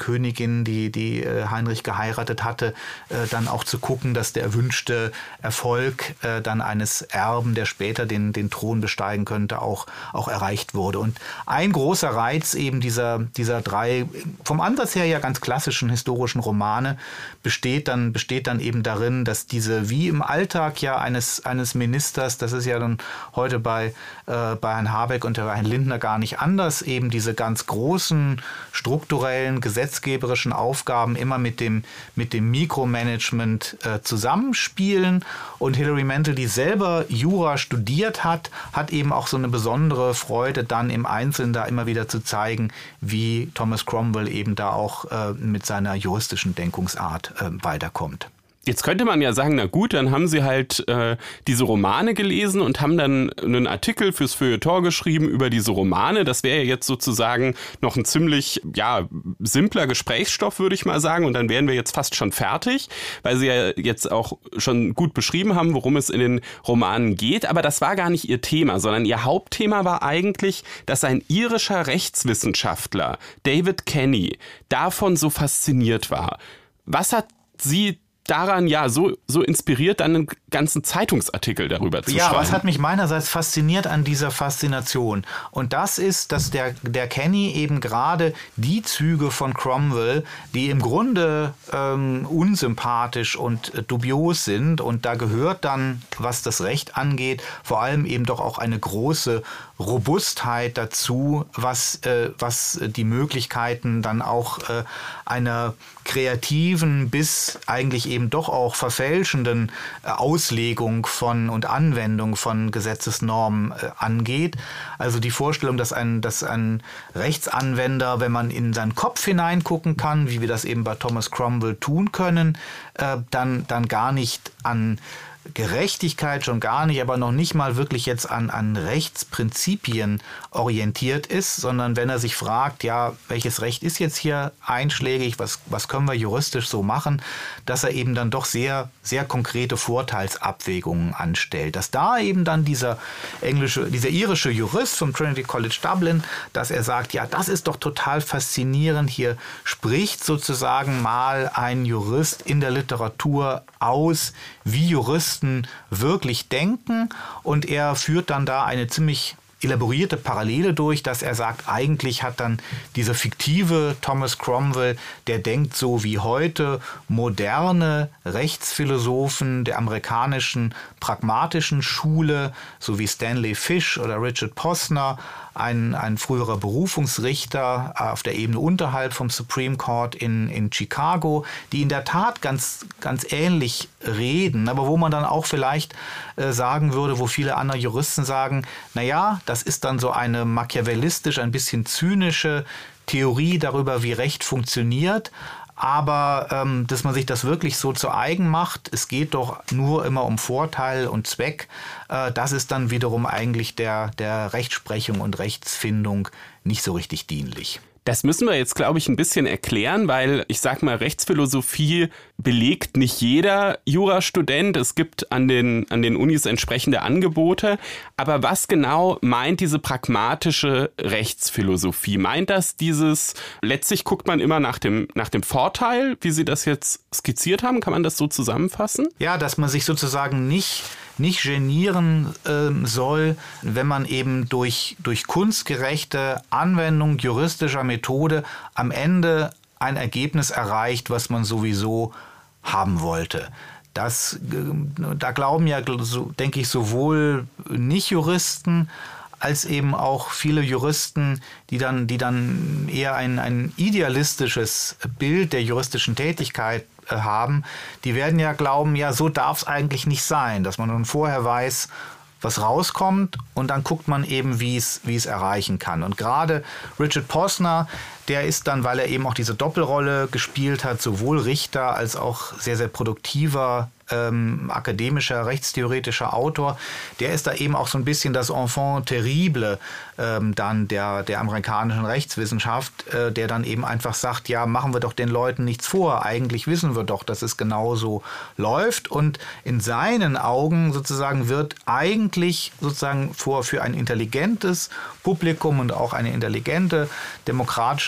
Königin, die, die äh, Heinrich geheiratet hatte, äh, dann auch zu gucken, dass der erwünschte Erfolg äh, dann eines Erben, der später den, den Thron besteigen könnte, auch, auch erreicht wurde. Und ein großer Reiz eben dieser, dieser drei, vom Ansatz her ja ganz klassischen historischen Romane, besteht dann, besteht dann eben darin, dass diese, wie im Alltag ja eines, eines Ministers, das ist ja dann heute bei, äh, bei Herrn Habeck und Herrn Lindner gar nicht anders, eben diese ganz großen strukturellen, gesetzgeberischen Aufgaben immer mit dem, mit dem Mikromanagement äh, zusammenspielen. Und Hilary Mantel, die selber Jura studiert hat, hat eben auch so eine besondere Freude, dann im Einzelnen da immer wieder zu zeigen, wie Thomas Cromwell eben da auch äh, mit seiner juristischen Denkungsart äh, weiterkommt. Jetzt könnte man ja sagen, na gut, dann haben Sie halt äh, diese Romane gelesen und haben dann einen Artikel fürs Feuilleton geschrieben über diese Romane. Das wäre ja jetzt sozusagen noch ein ziemlich, ja, simpler Gesprächsstoff, würde ich mal sagen. Und dann wären wir jetzt fast schon fertig, weil Sie ja jetzt auch schon gut beschrieben haben, worum es in den Romanen geht. Aber das war gar nicht Ihr Thema, sondern Ihr Hauptthema war eigentlich, dass ein irischer Rechtswissenschaftler, David Kenny, davon so fasziniert war. Was hat Sie daran ja so, so inspiriert, dann einen ganzen Zeitungsartikel darüber zu ja, schreiben? Ja, was hat mich meinerseits fasziniert an dieser Faszination? Und das ist, dass der, der Kenny eben gerade die Züge von Cromwell, die im Grunde ähm, unsympathisch und äh, dubios sind, und da gehört dann, was das Recht angeht, vor allem eben doch auch eine große Robustheit dazu, was, äh, was die Möglichkeiten dann auch äh, einer kreativen bis eigentlich eben doch auch verfälschenden äh, Auslegung von und Anwendung von Gesetzesnormen äh, angeht. Also die Vorstellung, dass ein, dass ein Rechtsanwender, wenn man in seinen Kopf hineingucken kann, wie wir das eben bei Thomas Cromwell tun können, äh, dann, dann gar nicht an Gerechtigkeit schon gar nicht, aber noch nicht mal wirklich jetzt an, an Rechtsprinzipien orientiert ist, sondern wenn er sich fragt, ja, welches Recht ist jetzt hier einschlägig, was, was können wir juristisch so machen, dass er eben dann doch sehr, sehr konkrete Vorteilsabwägungen anstellt. Dass da eben dann dieser englische, dieser irische Jurist vom Trinity College Dublin, dass er sagt, ja, das ist doch total faszinierend, hier spricht sozusagen mal ein Jurist in der Literatur aus, wie Juristen wirklich denken, und er führt dann da eine ziemlich elaborierte Parallele durch, dass er sagt, eigentlich hat dann dieser fiktive Thomas Cromwell, der denkt so wie heute moderne Rechtsphilosophen der amerikanischen pragmatischen Schule, so wie Stanley Fish oder Richard Posner, ein, ein früherer Berufungsrichter auf der Ebene unterhalb vom Supreme Court in, in Chicago, die in der Tat ganz, ganz ähnlich reden, aber wo man dann auch vielleicht äh, sagen würde, wo viele andere Juristen sagen, naja, das ist dann so eine machiavellistisch, ein bisschen zynische Theorie darüber, wie Recht funktioniert. Aber ähm, dass man sich das wirklich so zu eigen macht, es geht doch nur immer um Vorteil und Zweck, äh, das ist dann wiederum eigentlich der, der Rechtsprechung und Rechtsfindung nicht so richtig dienlich. Das müssen wir jetzt, glaube ich, ein bisschen erklären, weil ich sag mal, Rechtsphilosophie belegt nicht jeder Jurastudent. Es gibt an den, an den Unis entsprechende Angebote. Aber was genau meint diese pragmatische Rechtsphilosophie? Meint das dieses, letztlich guckt man immer nach dem, nach dem Vorteil, wie Sie das jetzt skizziert haben? Kann man das so zusammenfassen? Ja, dass man sich sozusagen nicht nicht genieren äh, soll, wenn man eben durch, durch kunstgerechte Anwendung juristischer Methode am Ende ein Ergebnis erreicht, was man sowieso haben wollte. Das, äh, da glauben ja, so, denke ich, sowohl Nicht-Juristen als eben auch viele Juristen, die dann, die dann eher ein, ein idealistisches Bild der juristischen Tätigkeit haben, die werden ja glauben, ja, so darf es eigentlich nicht sein, dass man nun vorher weiß, was rauskommt, und dann guckt man eben, wie es wie es erreichen kann. Und gerade Richard Posner, der ist dann, weil er eben auch diese Doppelrolle gespielt hat, sowohl Richter als auch sehr, sehr produktiver ähm, akademischer, rechtstheoretischer Autor, der ist da eben auch so ein bisschen das Enfant terrible ähm, dann der, der amerikanischen Rechtswissenschaft, äh, der dann eben einfach sagt, ja, machen wir doch den Leuten nichts vor, eigentlich wissen wir doch, dass es genauso läuft, und in seinen Augen sozusagen wird eigentlich sozusagen vor, für ein intelligentes Publikum und auch eine intelligente demokratische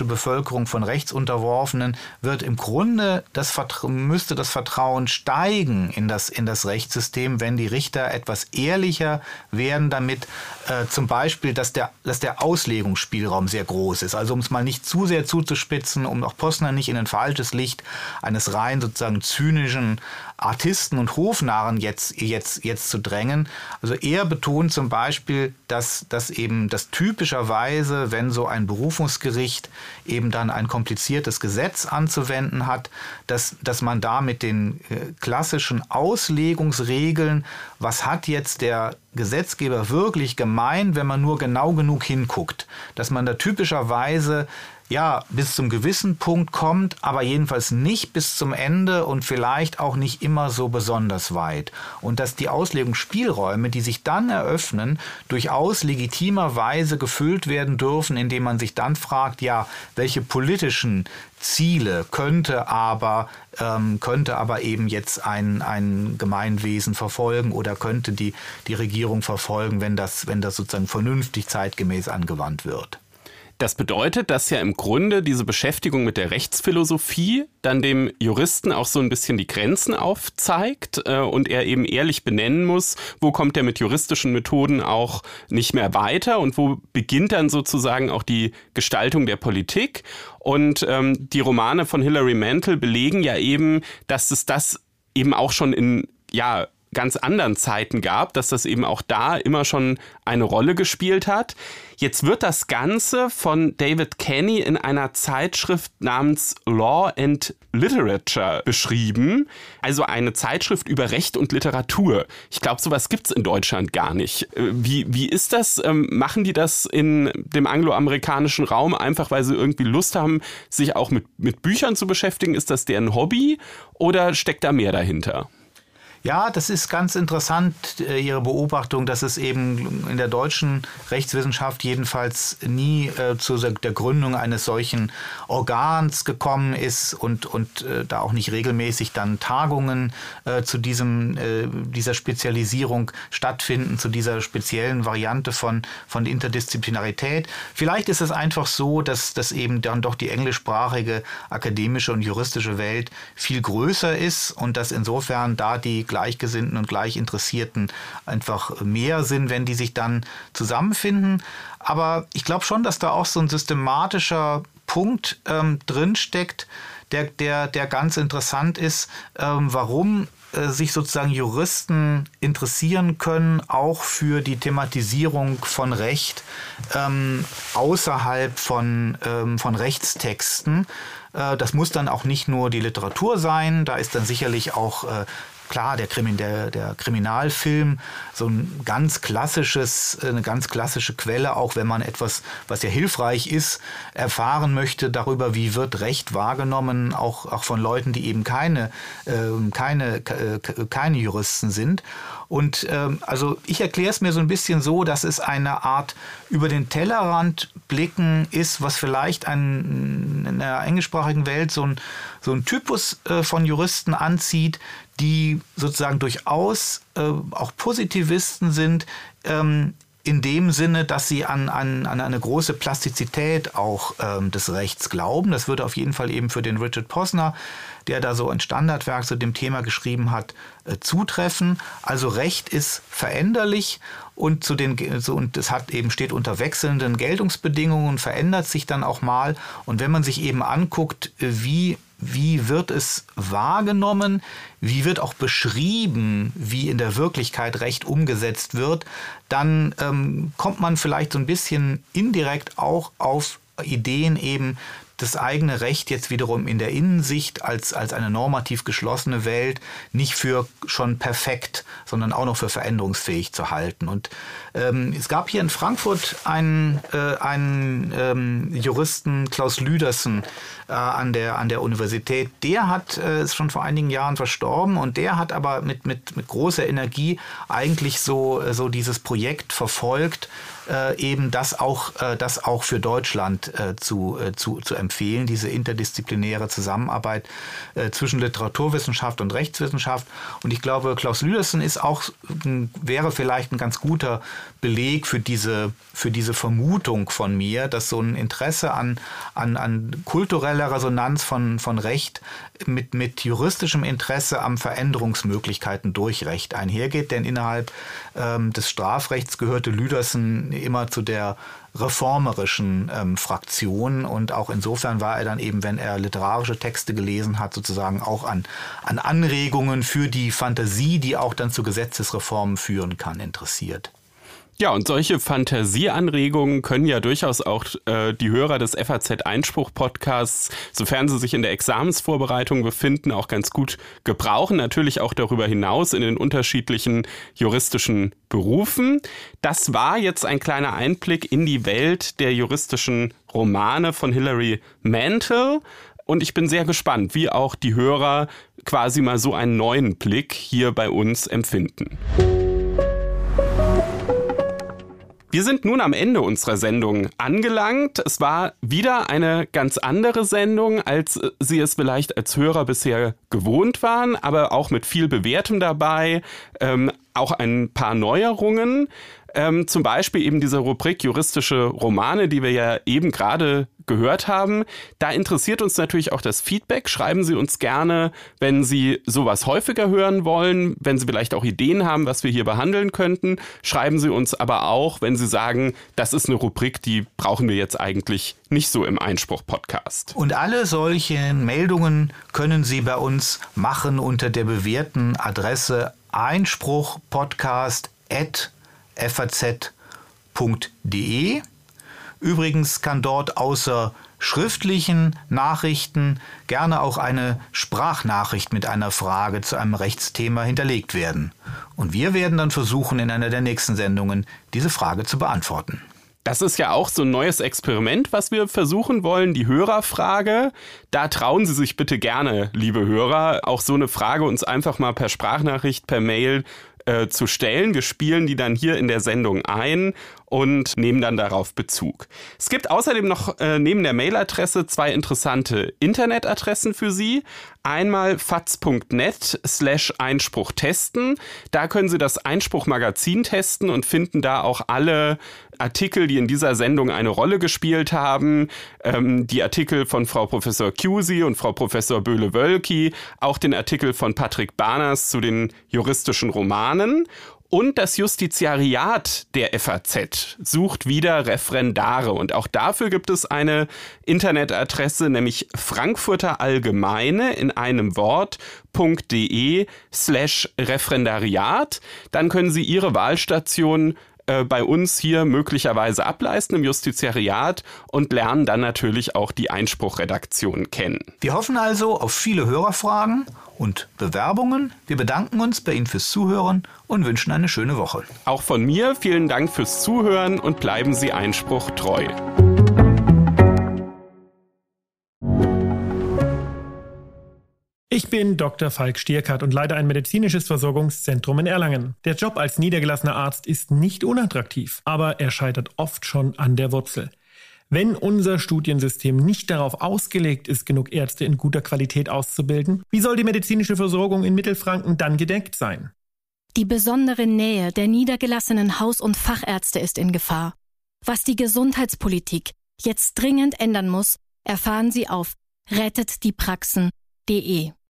Bevölkerung von Rechtsunterworfenen, wird im Grunde das Vertra- müsste das Vertrauen steigen in das, in das Rechtssystem, wenn die Richter etwas ehrlicher werden damit, äh, zum Beispiel, dass der, dass der Auslegungsspielraum sehr groß ist. Also um es mal nicht zu sehr zuzuspitzen, um auch Posner nicht in ein falsches Licht eines rein sozusagen zynischen Artisten und Hofnarren jetzt, jetzt, jetzt zu drängen. Also er betont zum Beispiel, dass, dass eben das typischerweise, wenn so ein Berufungsgericht eben dann ein kompliziertes Gesetz anzuwenden hat, dass, dass man da mit den äh, klassischen Auslegungsregeln, was hat jetzt der Gesetzgeber wirklich gemeint, wenn man nur genau genug hinguckt, dass man da typischerweise ja, bis zum gewissen Punkt kommt, aber jedenfalls nicht bis zum Ende und vielleicht auch nicht immer so besonders weit. Und dass die Auslegungsspielräume, die sich dann eröffnen, durchaus legitimerweise gefüllt werden dürfen, indem man sich dann fragt, ja, welche politischen Ziele könnte aber, ähm, könnte aber eben jetzt ein, ein Gemeinwesen verfolgen oder könnte die, die Regierung verfolgen, wenn das, wenn das sozusagen vernünftig zeitgemäß angewandt wird. Das bedeutet, dass ja im Grunde diese Beschäftigung mit der Rechtsphilosophie dann dem Juristen auch so ein bisschen die Grenzen aufzeigt äh, und er eben ehrlich benennen muss, wo kommt er mit juristischen Methoden auch nicht mehr weiter und wo beginnt dann sozusagen auch die Gestaltung der Politik. Und ähm, die Romane von Hilary Mantel belegen ja eben, dass es das eben auch schon in, ja, ganz anderen Zeiten gab, dass das eben auch da immer schon eine Rolle gespielt hat. Jetzt wird das Ganze von David Kenny in einer Zeitschrift namens Law and Literature beschrieben. Also eine Zeitschrift über Recht und Literatur. Ich glaube, sowas gibt's in Deutschland gar nicht. Wie, wie ist das? Machen die das in dem angloamerikanischen Raum einfach, weil sie irgendwie Lust haben, sich auch mit, mit Büchern zu beschäftigen? Ist das deren Hobby oder steckt da mehr dahinter? Ja, das ist ganz interessant, Ihre Beobachtung, dass es eben in der deutschen Rechtswissenschaft jedenfalls nie äh, zu der Gründung eines solchen Organs gekommen ist und, und äh, da auch nicht regelmäßig dann Tagungen äh, zu diesem, äh, dieser Spezialisierung stattfinden, zu dieser speziellen Variante von, von Interdisziplinarität. Vielleicht ist es einfach so, dass, dass eben dann doch die englischsprachige akademische und juristische Welt viel größer ist und dass insofern da die Gleichgesinnten und Gleichinteressierten einfach mehr sind, wenn die sich dann zusammenfinden. Aber ich glaube schon, dass da auch so ein systematischer Punkt ähm, drinsteckt, der, der, der ganz interessant ist, ähm, warum äh, sich sozusagen Juristen interessieren können, auch für die Thematisierung von Recht ähm, außerhalb von, ähm, von Rechtstexten. Äh, das muss dann auch nicht nur die Literatur sein, da ist dann sicherlich auch äh, klar, der, Krimi, der, der Kriminalfilm, so ein ganz klassisches, eine ganz klassische Quelle, auch wenn man etwas, was ja hilfreich ist, erfahren möchte darüber, wie wird Recht wahrgenommen, auch, auch von Leuten, die eben keine, äh, keine, äh, keine Juristen sind. Und ähm, also ich erkläre es mir so ein bisschen so, dass es eine Art über den Tellerrand blicken ist, was vielleicht ein, in der englischsprachigen Welt so ein, so ein Typus äh, von Juristen anzieht, die sozusagen durchaus äh, auch Positivisten sind, ähm, in dem Sinne, dass sie an, an, an eine große Plastizität auch ähm, des Rechts glauben. Das würde auf jeden Fall eben für den Richard Posner, der da so ein Standardwerk zu dem Thema geschrieben hat, äh, zutreffen. Also Recht ist veränderlich und zu den so, und es hat eben steht unter wechselnden Geltungsbedingungen, verändert sich dann auch mal. Und wenn man sich eben anguckt, wie Wie wird es wahrgenommen? Wie wird auch beschrieben, wie in der Wirklichkeit Recht umgesetzt wird? Dann ähm, kommt man vielleicht so ein bisschen indirekt auch auf Ideen eben, das eigene Recht jetzt wiederum in der Innensicht als, als eine normativ geschlossene Welt nicht für schon perfekt, sondern auch noch für veränderungsfähig zu halten. Und ähm, es gab hier in Frankfurt einen, äh, einen ähm, Juristen, Klaus Lüdersen, äh, an der, an der Universität. Der hat, äh, ist schon vor einigen Jahren verstorben und der hat aber mit, mit, mit großer Energie eigentlich so, so dieses Projekt verfolgt, äh, eben das auch, äh, das auch für Deutschland äh, zu, äh, zu, zu empfehlen, diese interdisziplinäre Zusammenarbeit äh, zwischen Literaturwissenschaft und Rechtswissenschaft. Und ich glaube, Klaus Lüdersen ist auch, wäre vielleicht ein ganz guter Beleg für diese, für diese Vermutung von mir, dass so ein Interesse an, an, an kultureller Resonanz von, von Recht mit, mit juristischem Interesse am Veränderungsmöglichkeiten durch Recht einhergeht. Denn innerhalb ähm, des Strafrechts gehörte Lüdersen immer zu der reformerischen ähm, Fraktion und auch insofern war er dann eben, wenn er literarische Texte gelesen hat, sozusagen auch an, an Anregungen für die Fantasie, die auch dann zu Gesetzesreformen führen kann, interessiert. Ja, und solche Fantasieanregungen können ja durchaus auch äh, die Hörer des F A Z-Einspruch-Podcasts, sofern sie sich in der Examensvorbereitung befinden, auch ganz gut gebrauchen. Natürlich auch darüber hinaus in den unterschiedlichen juristischen Berufen. Das war jetzt ein kleiner Einblick in die Welt der juristischen Romane von Hilary Mantel. Und ich bin sehr gespannt, wie auch die Hörer quasi mal so einen neuen Blick hier bei uns empfinden. Wir sind nun am Ende unserer Sendung angelangt. Es war wieder eine ganz andere Sendung, als Sie es vielleicht als Hörer bisher gewohnt waren, aber auch mit viel Bewährtem dabei, ähm, auch ein paar Neuerungen. Ähm, zum Beispiel eben diese Rubrik juristische Romane, die wir ja eben gerade gehört haben. Da interessiert uns natürlich auch das Feedback. Schreiben Sie uns gerne, wenn Sie sowas häufiger hören wollen, wenn Sie vielleicht auch Ideen haben, was wir hier behandeln könnten. Schreiben Sie uns aber auch, wenn Sie sagen, das ist eine Rubrik, die brauchen wir jetzt eigentlich nicht so im Einspruch-Podcast. Und alle solchen Meldungen können Sie bei uns machen unter der bewährten Adresse einspruchpodcast at f a z punkt d e. Übrigens kann dort außer schriftlichen Nachrichten gerne auch eine Sprachnachricht mit einer Frage zu einem Rechtsthema hinterlegt werden. Und wir werden dann versuchen, in einer der nächsten Sendungen diese Frage zu beantworten. Das ist ja auch so ein neues Experiment, was wir versuchen wollen, die Hörerfrage. Da trauen Sie sich bitte gerne, liebe Hörer, auch so eine Frage uns einfach mal per Sprachnachricht, per Mail äh, zu stellen. Wir spielen die dann hier in der Sendung ein und nehmen dann darauf Bezug. Es gibt außerdem noch äh, neben der Mailadresse zwei interessante Internetadressen für Sie. Einmal faz.net slash Einspruch testen. Da können Sie das Einspruch-Magazin testen und finden da auch alle Artikel, die in dieser Sendung eine Rolle gespielt haben. Ähm, die Artikel von Frau Professor Cusi und Frau Professor Böhle-Wölki, auch den Artikel von Patrick Barners zu den juristischen Romanen. Und das Justiziariat der F A Z sucht wieder Referendare. Und auch dafür gibt es eine Internetadresse, nämlich Frankfurter Allgemeine in einem Wort.de slash Referendariat. Dann können Sie Ihre Wahlstation äh, bei uns hier möglicherweise ableisten im Justiziariat und lernen dann natürlich auch die Einspruchredaktion kennen. Wir hoffen also auf viele Hörerfragen und Bewerbungen. Wir bedanken uns bei Ihnen fürs Zuhören und wünschen eine schöne Woche. Auch von mir vielen Dank fürs Zuhören und bleiben Sie Einspruch treu. Ich bin Doktor Falk Stierkart und leite ein medizinisches Versorgungszentrum in Erlangen. Der Job als niedergelassener Arzt ist nicht unattraktiv, aber er scheitert oft schon an der Wurzel. Wenn unser Studiensystem nicht darauf ausgelegt ist, genug Ärzte in guter Qualität auszubilden, wie soll die medizinische Versorgung in Mittelfranken dann gedeckt sein? Die besondere Nähe der niedergelassenen Haus- und Fachärzte ist in Gefahr. Was die Gesundheitspolitik jetzt dringend ändern muss, erfahren Sie auf rettet die praxen punkt de.